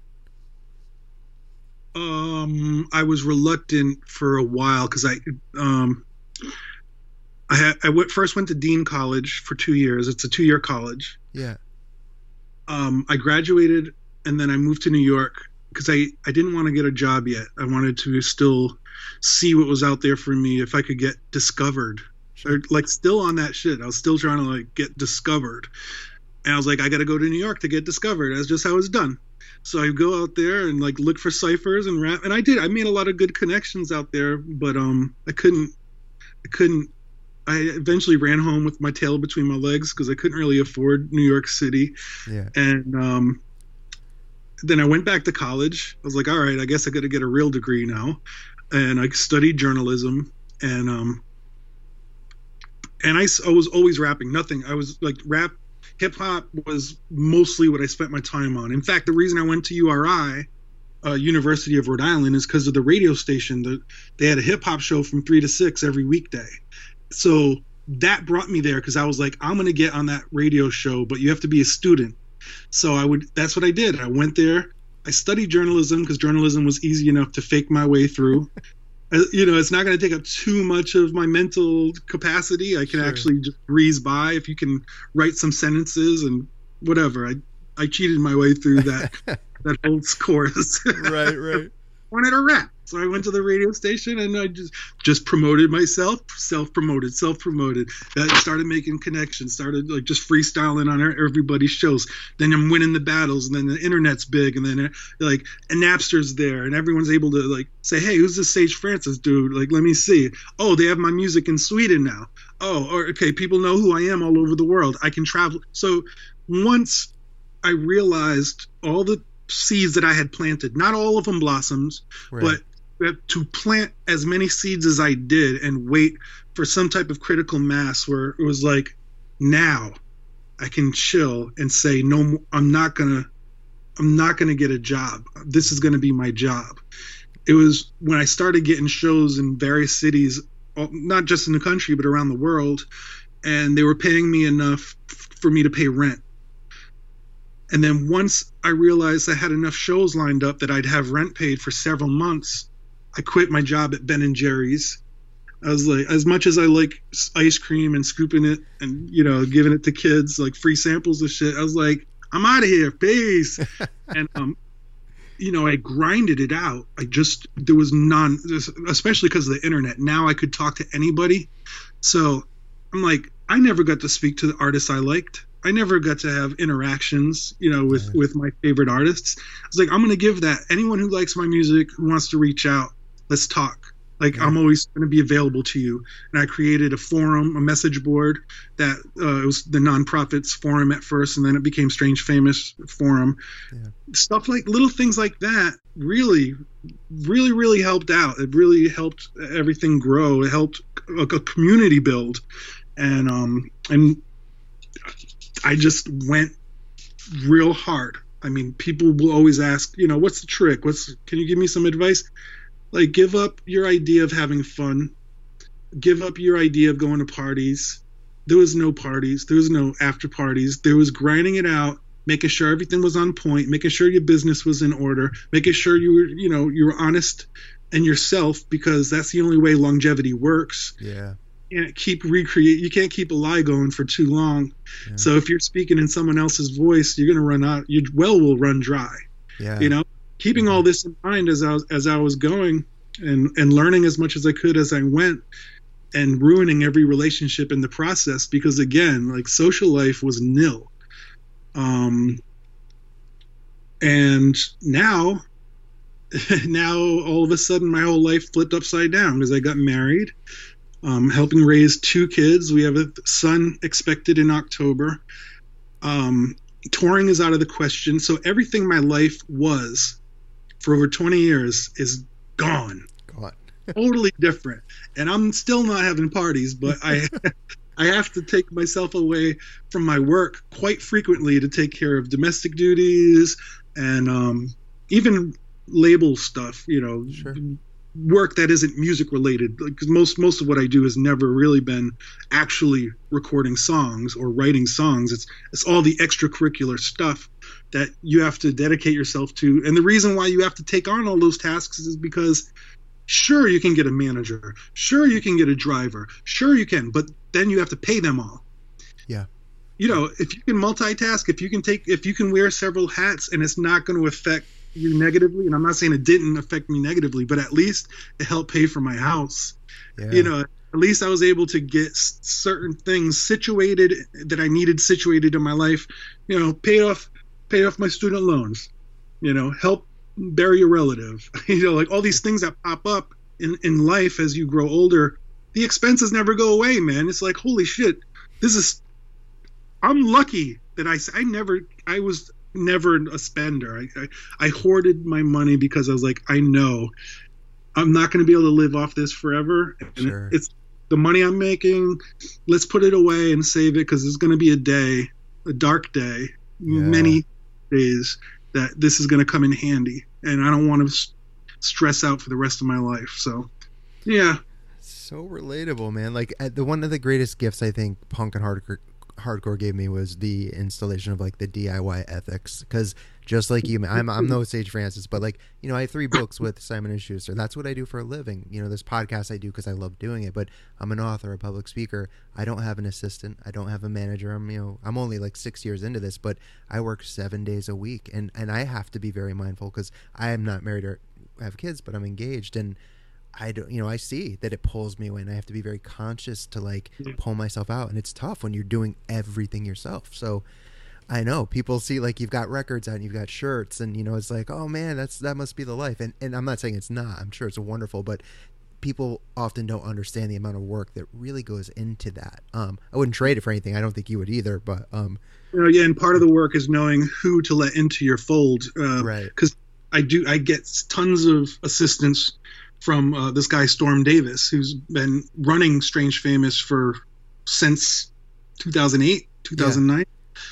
Um, I was reluctant for a while because I, um, I had I went, first went to Dean College for two years. It's a two-year college. Yeah. Um, I graduated and then I moved to New York because I, I didn't want to get a job yet. I wanted to still see what was out there for me if I could get discovered. Or, like still on that shit. I was still trying to like get discovered. And I was like, I got to go to New York to get discovered. That's just how it's done. So I go out there and like look for ciphers and rap, and I did. I made a lot of good connections out there, but um, I couldn't, I couldn't. I eventually ran home with my tail between my legs because I couldn't really afford New York City. Yeah. And um, then I went back to college. I was like, all right, I guess I got to get a real degree now, and I studied journalism, and um, and I, s- I was always rapping. Nothing. I was like rap. Hip hop was mostly what I spent my time on. In fact, the reason I went to U R I, uh, University of Rhode Island, is because of the radio station. The, they had a hip hop show from three to six every weekday. So that brought me there because I was like, I'm going to get on that radio show, but you have to be a student. So I would. That's what I did. I went there. I studied journalism because journalism was easy enough to fake my way through. Uh, you know, it's not going to take up too much of my mental capacity. I can Sure. actually just breeze by if you can write some sentences and whatever. I I cheated my way through that that whole course. Right. Right. Wanted to rap, so I went to the radio station and I just just promoted myself, self promoted, self promoted. I started making connections, started like just freestyling on everybody's shows. Then I'm winning the battles, and then the internet's big, and then like and Napster's there, and everyone's able to like say, hey, who's this Sage Francis dude? Like, let me see. Oh, they have my music in Sweden now. Oh, or, okay, people know who I am all over the world. I can travel. So once I realized all the seeds that I had planted, not all of them blossoms, Right. but that to plant as many seeds as I did and wait for some type of critical mass where it was like, now I can chill and say, no, mo- I'm not gonna, I'm not gonna get a job. This is gonna be my job. It was when I started getting shows in various cities, all- not just in the country but around the world, and they were paying me enough f- for me to pay rent. And then once I realized I had enough shows lined up that I'd have rent paid for several months, I quit my job at Ben and Jerry's. I was like, as much as I like s- ice cream and scooping it and, you know, giving it to kids, like free samples of shit, I was like, I'm out of here. Peace. And, um, you know, I grinded it out. I just, there was none, especially because of the internet. Now I could talk to anybody. So I'm like, I never got to speak to the artists I liked. I never got to have interactions, you know, with, Right. with my favorite artists. I was like, I'm going to give that. Anyone who likes my music, who wants to reach out, let's talk. Like, Yeah. I'm always going to be available to you. And I created a forum, a message board that uh, it was the Nonprofits Forum at first, and then it became Strange Famous Forum. Yeah. Stuff like little things like that really, really, really helped out. It really helped everything grow. It helped a, a community build. And, um, and I just went real hard. I mean, people will always ask, you know, what's the trick? What's, can you give me some advice? Like, give up your idea of having fun. Give up your idea of going to parties. There was no parties. There was no after parties. There was grinding it out, making sure everything was on point, making sure your business was in order, making sure you were, you know, you were honest and yourself, because that's the only way longevity works. Yeah. You can't keep recreate. You can't keep a lie going for too long. Yeah. So if you're speaking in someone else's voice, you're going to run out. Your well will run dry. Yeah. You know, keeping all this in mind as I was, as I was going and, and learning as much as I could as I went, and ruining every relationship in the process, because again, like, social life was nil. Um, and now, now all of a sudden my whole life flipped upside down because I got married, um, helping raise two kids. We have a son expected in October. Um, touring is out of the question. So everything my life was for over twenty years is gone. God. Totally different. And I'm still not having parties, but I I have to take myself away from my work quite frequently to take care of domestic duties and um, even label stuff, you know, Sure. work that isn't music related. Because most most of what I do has never really been actually recording songs or writing songs. It's it's all the extracurricular stuff that you have to dedicate yourself to. And the reason why you have to take on all those tasks is because sure, you can get a manager. Sure, you can get a driver. Sure, you can. But then you have to pay them all. Yeah. You know, if you can multitask, if you can take, if you can wear several hats and it's not going to affect you negatively, and I'm not saying it didn't affect me negatively, but at least it helped pay for my house. Yeah. You know, at least I was able to get s- certain things situated that I needed situated in my life. You know, paid off, paid off my student loans. You know, help bury a relative. You know, like all these things that pop up in, in life as you grow older, the expenses never go away, man. It's like, holy shit, this is, I'm lucky that I, I never, I was never a spender. I, I, I hoarded my money because I was like, I know I'm not going to be able to live off this forever. And Sure. it's the money I'm making. Let's put it away and save it, because there's going to be a day, a dark day, Yeah. many days that this is going to come in handy, and I don't want to s- stress out for the rest of my life. So, yeah. So relatable, man. Like uh, the one of the greatest gifts I think punk and hardcore hardcore gave me was the installation of like the D I Y ethics. Because just like you, man, I'm I'm no Sage Francis, but like, you know, I have three books with Simon and Schuster. That's what I do for a living. You know, this podcast I do because I love doing it. But I'm an author, a public speaker. I don't have an assistant. I don't have a manager. I'm you know I'm only like six years into this, but I work seven days a week, and and I have to be very mindful because I am not married or have kids, but I'm engaged, and I don't, you know, I see that it pulls me away, and I have to be very conscious to like pull myself out. And it's tough when you're doing everything yourself. So I know people see like you've got records out and you've got shirts, and you know, it's like, oh man, that's, that must be the life. And, and I'm not saying it's not, I'm sure it's wonderful, but people often don't understand the amount of work that really goes into that. Um, I wouldn't trade it for anything. I don't think you would either, but, um, You know, yeah, and part of the work is knowing who to let into your fold. Uh, right. Because I do, I get tons of assistance from uh, this guy Storm Davis, who's been running Strange Famous for since two thousand eight, two thousand nine.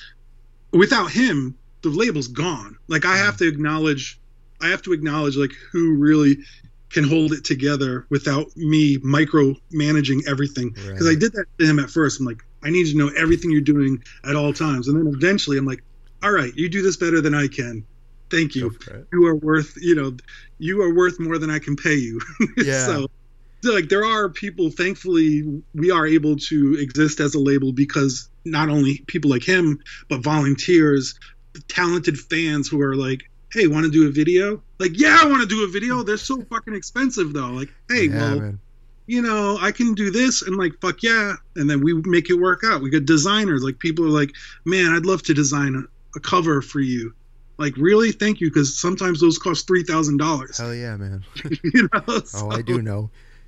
Yeah. Without him, the label's gone. Like I have to acknowledge, I have to acknowledge like who really can hold it together without me micromanaging everything. Because right. I did that to him at first. I'm like, I need to know everything you're doing at all times. And then eventually I'm like, all right, you do this better than I can. Thank you. You are worth, you know, you are worth more than I can pay you. Yeah. so, so, like, there are people, thankfully, we are able to exist as a label because not only people like him, but volunteers, talented fans who are like, hey, want to do a video? Like, yeah, I want to do a video. They're so fucking expensive, though. Like, hey, yeah, well, man. You know, I can do this, and like, fuck yeah. And then we make it work out. We got designers. Like, people are like, man, I'd love to design a, a cover for you. Like, really? Thank you, because sometimes those cost three thousand dollars. Hell yeah, man. You know? So, oh, I do know.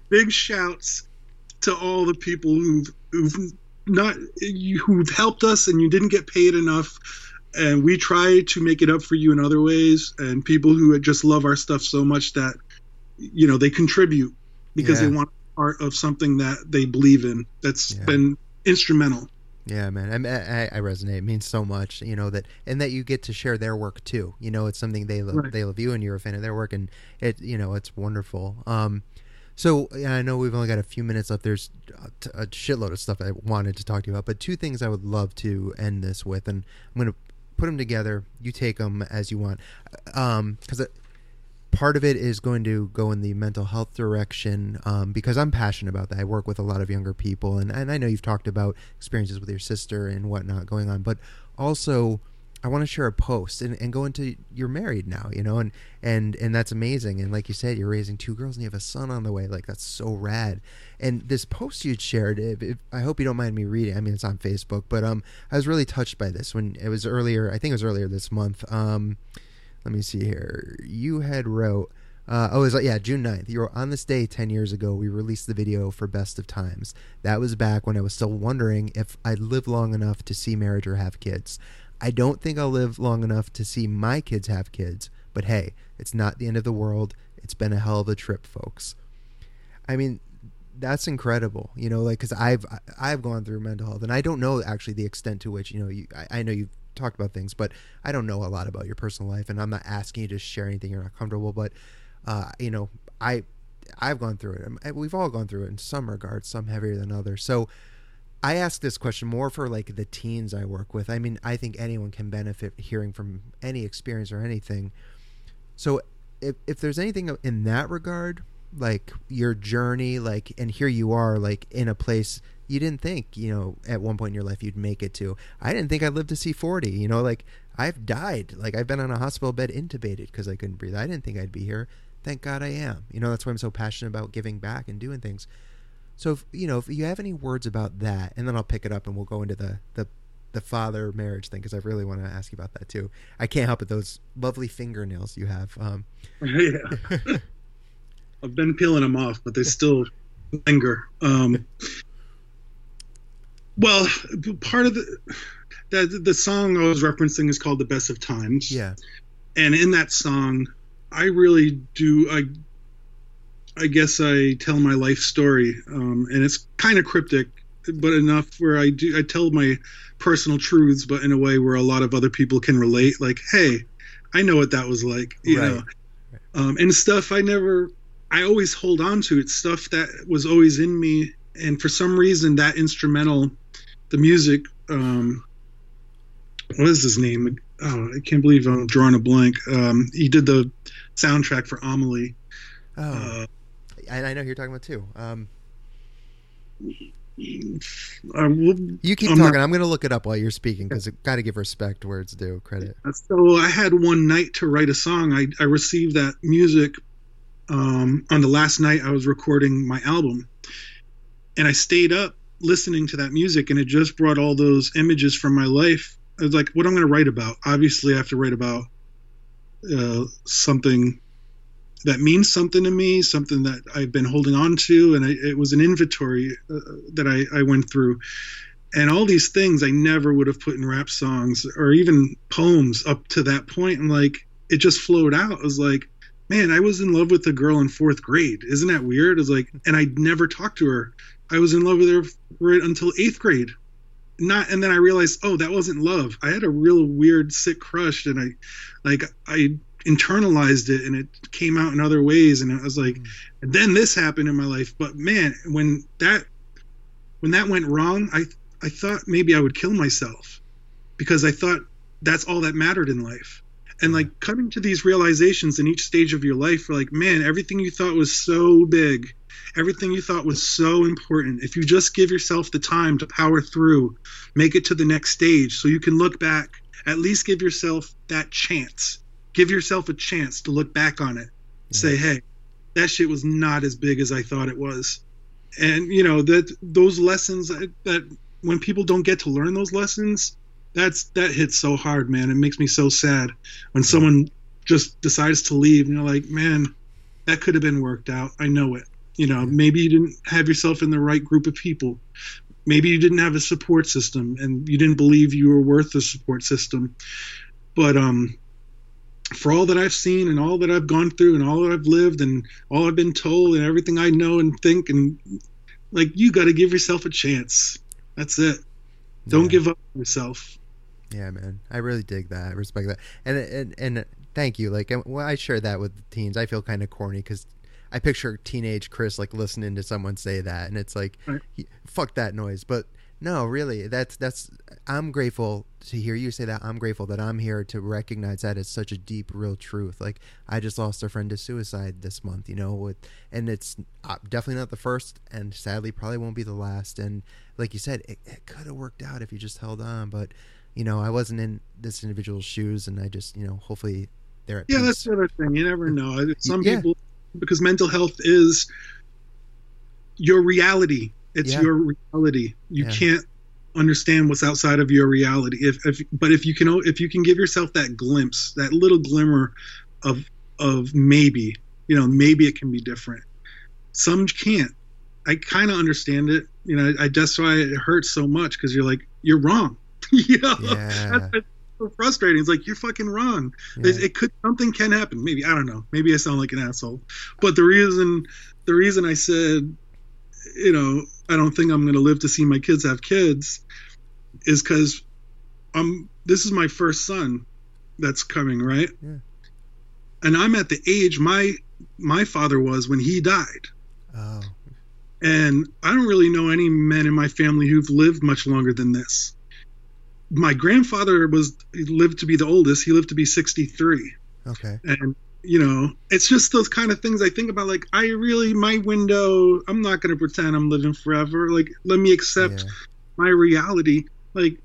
big shouts to all the people who've who've not who've helped us, and you didn't get paid enough, and we try to make it up for you in other ways, and people who just love our stuff so much that, you know, they contribute because yeah. they want part of something that they believe in. That's yeah. been instrumental. Yeah, man, I, I I resonate. It means so much, you know, that, and that you get to share their work too. You know, it's something they love. Right. They love you, and you're a fan of their work, and it, you know, it's wonderful. Um, so I know we've only got a few minutes left. There's a, a shitload of stuff I wanted to talk to you about, but two things I would love to end this with, and I'm going to put them together. You take them as you want, um, because part of it is going to go in the mental health direction, um, because I'm passionate about that. I work with a lot of younger people, and, and I know you've talked about experiences with your sister and whatnot going on, but also I want to share a post and, and go into, you're married now, you know, and, and, and that's amazing. And like you said, you're raising two girls and you have a son on the way. Like, that's so rad. And this post you'd shared, if, if, I hope you don't mind me reading. I mean, it's on Facebook, but, um, I was really touched by this when it was earlier. I think it was earlier this month. Um, let me see here. You had wrote, uh, oh, it was like, yeah, June ninth. You wrote, on this day ten years ago, we released the video for Best of Times. That was back when I was still wondering if I'd live long enough to see marriage or have kids. I don't think I'll live long enough to see my kids have kids, but hey, it's not the end of the world. It's been a hell of a trip, folks. I mean, that's incredible, you know, like, cause I've, I've gone through mental health, and I don't know actually the extent to which, you know, you, I, I know you've talked about things, but I don't know a lot about your personal life, and I'm not asking you to share anything you're not comfortable, but, uh, you know, I, I've gone through it. We've all gone through it in some regards, some heavier than others. So I ask this question more for like the teens I work with. I mean, I think anyone can benefit hearing from any experience or anything. So if if there's anything in that regard, like your journey, like, and here you are, like in a place you didn't think, you know, at one point in your life you'd make it to. I didn't think I'd live to see forty, you know, like I've died, like I've been on a hospital bed intubated because I couldn't breathe. I didn't think I'd be here. Thank God I am. You know, that's why I'm so passionate about giving back and doing things. So, if, you know, if you have any words about that, and then I'll pick it up and we'll go into the, the, the father marriage thing, because I really want to ask you about that too. I can't help it, those lovely fingernails you have. Um, yeah. I've been peeling them off, but they still linger. Um, well, part of the, the, the song I was referencing is called The Best of Times. Yeah. And in that song, I really do, I I guess I tell my life story, um, and it's kind of cryptic, but enough where I do I tell my personal truths, but in a way where a lot of other people can relate. Like, hey, I know what that was like, you right. know, um, and stuff I never, I always hold on to. It's stuff that was always in me, and for some reason, that instrumental, the music, um, what is his name? Oh, I can't believe I'm drawing a blank. Um, he did the soundtrack for Amelie. Oh. Uh, I, I know who you're talking about too. Um, uh, well, you keep I'm talking. not, I'm going to look it up while you're speaking, because got to give respect where it's due, credit. So I had one night to write a song. I, I received that music um, on the last night I was recording my album, and I stayed up listening to that music, and it just brought all those images from my life. I was like, what I'm going to write about? Obviously, I have to write about uh, something that means something to me, something that I've been holding on to. And I, it was an inventory uh, that I, I went through. And all these things I never would have put in rap songs or even poems up to that point. And like, it just flowed out. I was like, man, I was in love with a girl in fourth grade. Isn't that weird? I was like, and I never talked to her. I was in love with her right until eighth grade. Not, and then I realized, oh, that wasn't love. I had a real weird, sick crush, and I, like, I internalized it, and it came out in other ways. And I was like, and then this happened in my life. But man, when that, when that went wrong, I, I thought maybe I would kill myself, because I thought that's all that mattered in life. And like coming to these realizations in each stage of your life, like, man, everything you thought was so big, everything you thought was so important, if you just give yourself the time to power through, make it to the next stage so you can look back, at least give yourself that chance. Give yourself a chance to look back on it. Yeah. Say, hey, that shit was not as big as I thought it was. And, you know, that those lessons that, that when people don't get to learn those lessons, that's that hits so hard, man. It makes me so sad when someone just decides to leave and you're like, man, that could have been worked out. I know it. You know, maybe you didn't have yourself in the right group of people. Maybe you didn't have a support system and you didn't believe you were worth a support system. But um, for all that I've seen and all that I've gone through and all that I've lived and all I've been told and everything I know and think, and like, you got to give yourself a chance. That's it. Don't Yeah. give up on yourself. Yeah, man, I really dig that. I respect that, and and and thank you. Like, when I share that with the teens, I feel kind of corny because I picture teenage Chris like listening to someone say that, and it's like, Right. he, fuck that noise. But no, really, that's that's. I'm grateful to hear you say that. I'm grateful that I'm here to recognize that as such a deep, real truth. Like, I just lost a friend to suicide this month, you know, with, and it's uh, definitely not the first, and sadly probably won't be the last. And like you said, it, it could have worked out if you just held on, but you know, I wasn't in this individual's shoes, and I just, you know, hopefully they're at Yeah, peace. that's the other thing. You never know. Some Yeah. people, because mental health is your reality. It's Yeah. your reality. You Yeah. can't understand what's outside of your reality. If, if, but if you can, if you can give yourself that glimpse, that little glimmer of, of maybe, you know, maybe it can be different. Some can't. I kind of understand it. You know, I, that's why it hurts so much, because you're like, you're wrong. you know, Yeah. that's so frustrating. It's like, you're fucking wrong. Yeah. It, it could, something can happen. Maybe, I don't know. Maybe I sound like an asshole. But the reason, the reason I said, you know, I don't think I'm going to live to see my kids have kids is because I'm, this is my first son that's coming, right? Yeah. And I'm at the age my, my father was when he died. Oh, And I don't really know any men in my family who've lived much longer than this. My grandfather was he lived to be the oldest. He lived to be sixty-three. okay. And, you know, it's just those kind of things I think about. Like, I really, my window, I'm not going to pretend I'm living forever. Like, let me accept Yeah. my reality. Like,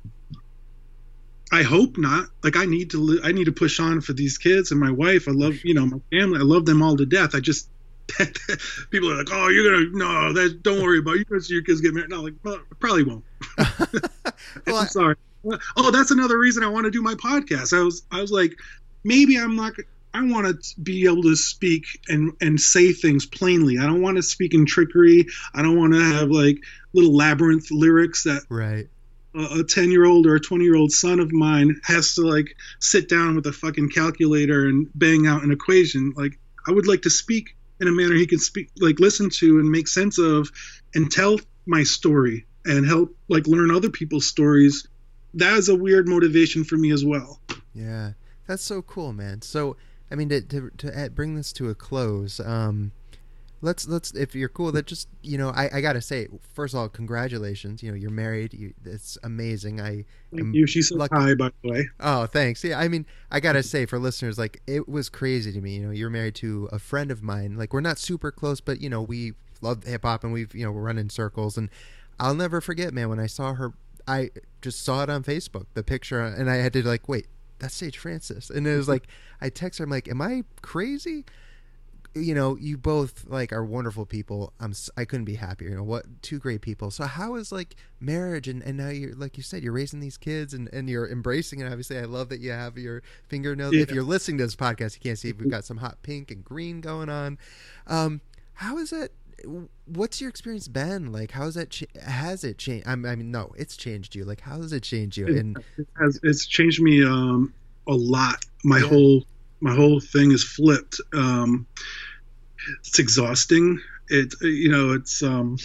I hope not. Like, I need to, li- I need to push on for these kids and my wife. I love, you know, my family. I love them all to death. I just, people are like, oh, you're going to, no, that, don't worry about it. You're going to see your kids get married. No, like, well, I probably won't. Well, I'm sorry. Oh, that's another reason I want to do my podcast. I was, I was like, maybe I'm not, I want to be able to speak and, and say things plainly. I don't want to speak in trickery. I don't want to have like little labyrinth lyrics that right. a ten year old or a twenty year old son of mine has to like sit down with a fucking calculator and bang out an equation. Like, I would like to speak in a manner he can speak, like listen to and make sense of, and tell my story and help like learn other people's stories. That is a weird motivation for me as well. Yeah, that's so cool, man. So, I mean, to to, to add, bring this to a close, um, let's let's if you're cool, that just you know, I, I gotta say, first of all, congratulations. You know, you're married. You, it's amazing. I Thank am you. She said lucky. hi, by the way. Oh, thanks. Yeah, I mean, I gotta say for listeners, like, it was crazy to me. You know, you're married to a friend of mine. Like, we're not super close, but you know, we love hip hop and we've you know we're running circles. And I'll never forget, man, when I saw her. I just saw it on Facebook, the picture, and I had to like, wait, that's Sage Francis. And it was like, I text her, I'm like, am I crazy? You know, you both like are wonderful people. I'm, s- I couldn't be happier. You know what? Two great people. So how is like marriage and, and now you're, like you said, you're raising these kids and, and you're embracing it. Obviously, I love that you have your fingernails. Yeah. If you're listening to this podcast, you can't see, we've got some hot pink and green going on. Um, how is it? What's your experience been like? How has that cha- has it changed? I mean, no, it's changed you. Like, how does it change you? And It has, it's changed me um, a lot. My Yeah. whole my whole thing is flipped. Um, it's exhausting. It you know it's um,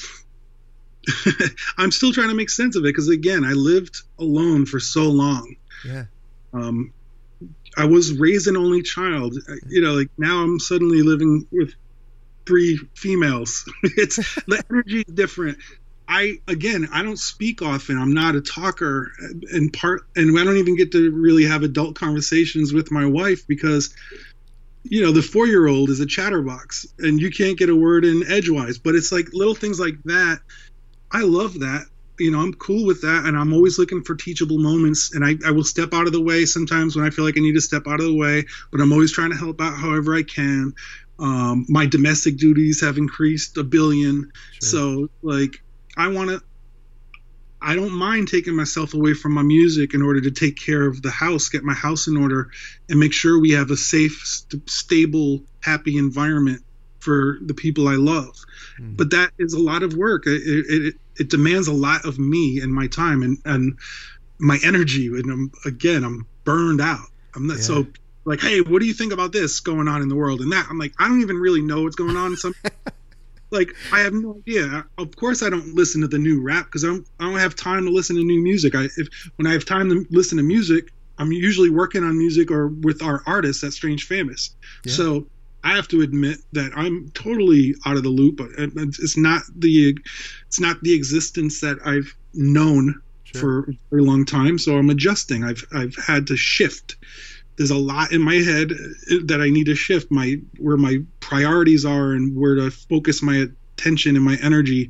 I'm still trying to make sense of it because again, I lived alone for so long. yeah, Um, I was raised an only child. You know, like now I'm suddenly living with three females. It's the energy is different. I again, I don't speak often. I'm not a talker, and part, and I don't even get to really have adult conversations with my wife because, you know, the four year old is a chatterbox, and you can't get a word in edgewise. But it's like little things like that. I love that. You know, I'm cool with that, and I'm always looking for teachable moments. And I, I will step out of the way sometimes when I feel like I need to step out of the way. But I'm always trying to help out however I can. Um, my domestic duties have increased a billion. Sure. So, like, I want to, I don't mind taking myself away from my music in order to take care of the house, get my house in order, and make sure we have a safe, st- stable, happy environment for the people I love. Mm. But that is a lot of work. It, it, it demands a lot of me and my time and, and my energy. And I'm, again, I'm burned out. I'm not yeah. so like, hey, what do you think about this going on in the world and that? I'm like, I don't even really know what's going on. Some like, I have no idea. Of course, I don't listen to the new rap because I don't, I don't have time to listen to new music. I if when I have time to listen to music, I'm usually working on music or with our artists at Strange Famous. Yeah. So I have to admit that I'm totally out of the loop. It's not the it's not the existence that I've known sure. for a very long time. So I'm adjusting. I've I've had to shift. There's a lot in my head that I need to shift my where my priorities are and where to focus my attention and my energy.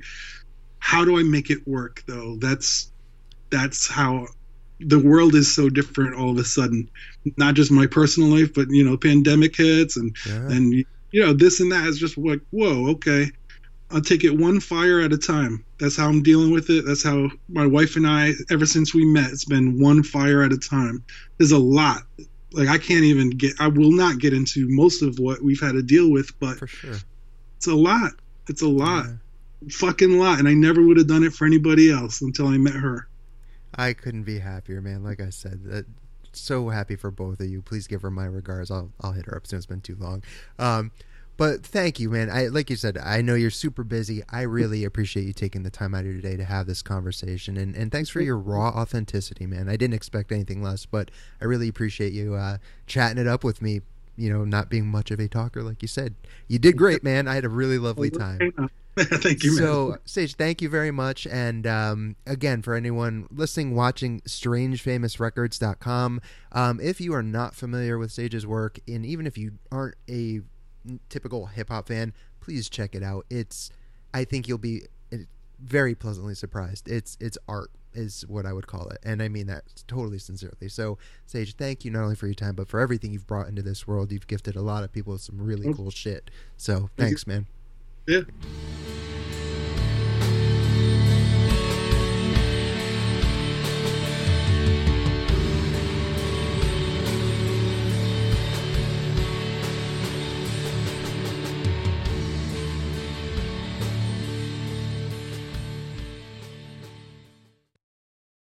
How do I make it work though? That's that's how the world is so different all of a sudden. Not just my personal life, but you know, pandemic hits and yeah. and you know, this and that is just like, whoa, okay. I'll take it one fire at a time. That's how I'm dealing with it. That's how my wife and I, ever since we met, it's been one fire at a time. There's a lot. Like I can't even get, I will not get into most of what we've had to deal with, but for sure. It's a lot. It's a lot. Yeah. Fucking lot. And I never would have done it for anybody else until I met her. I couldn't be happier, man. Like I said, uh, so happy for both of you. Please give her my regards. I'll I'll hit her up soon. It's been too long. Um, but thank you, man. I like you said, I know you're super busy. I really appreciate you taking the time out of your day to have this conversation. And, and thanks for your raw authenticity, man. I didn't expect anything less, but I really appreciate you uh, chatting it up with me, you know, not being much of a talker, like you said. You did great, man. I had a really lovely time. Thank you, man. So, Sage, thank you very much. And um, again, for anyone listening, watching, strange famous records dot com. Um, if you are not familiar with Sage's work, and even if you aren't a typical hip-hop fan, please check it out. It's, I think you'll be very pleasantly surprised. It's it's art is what I would call it, and I mean that totally sincerely. So, Sage, thank you not only for your time, but for everything you've brought into this world. You've gifted a lot of people with some really cool shit. So, thanks, man. Yeah.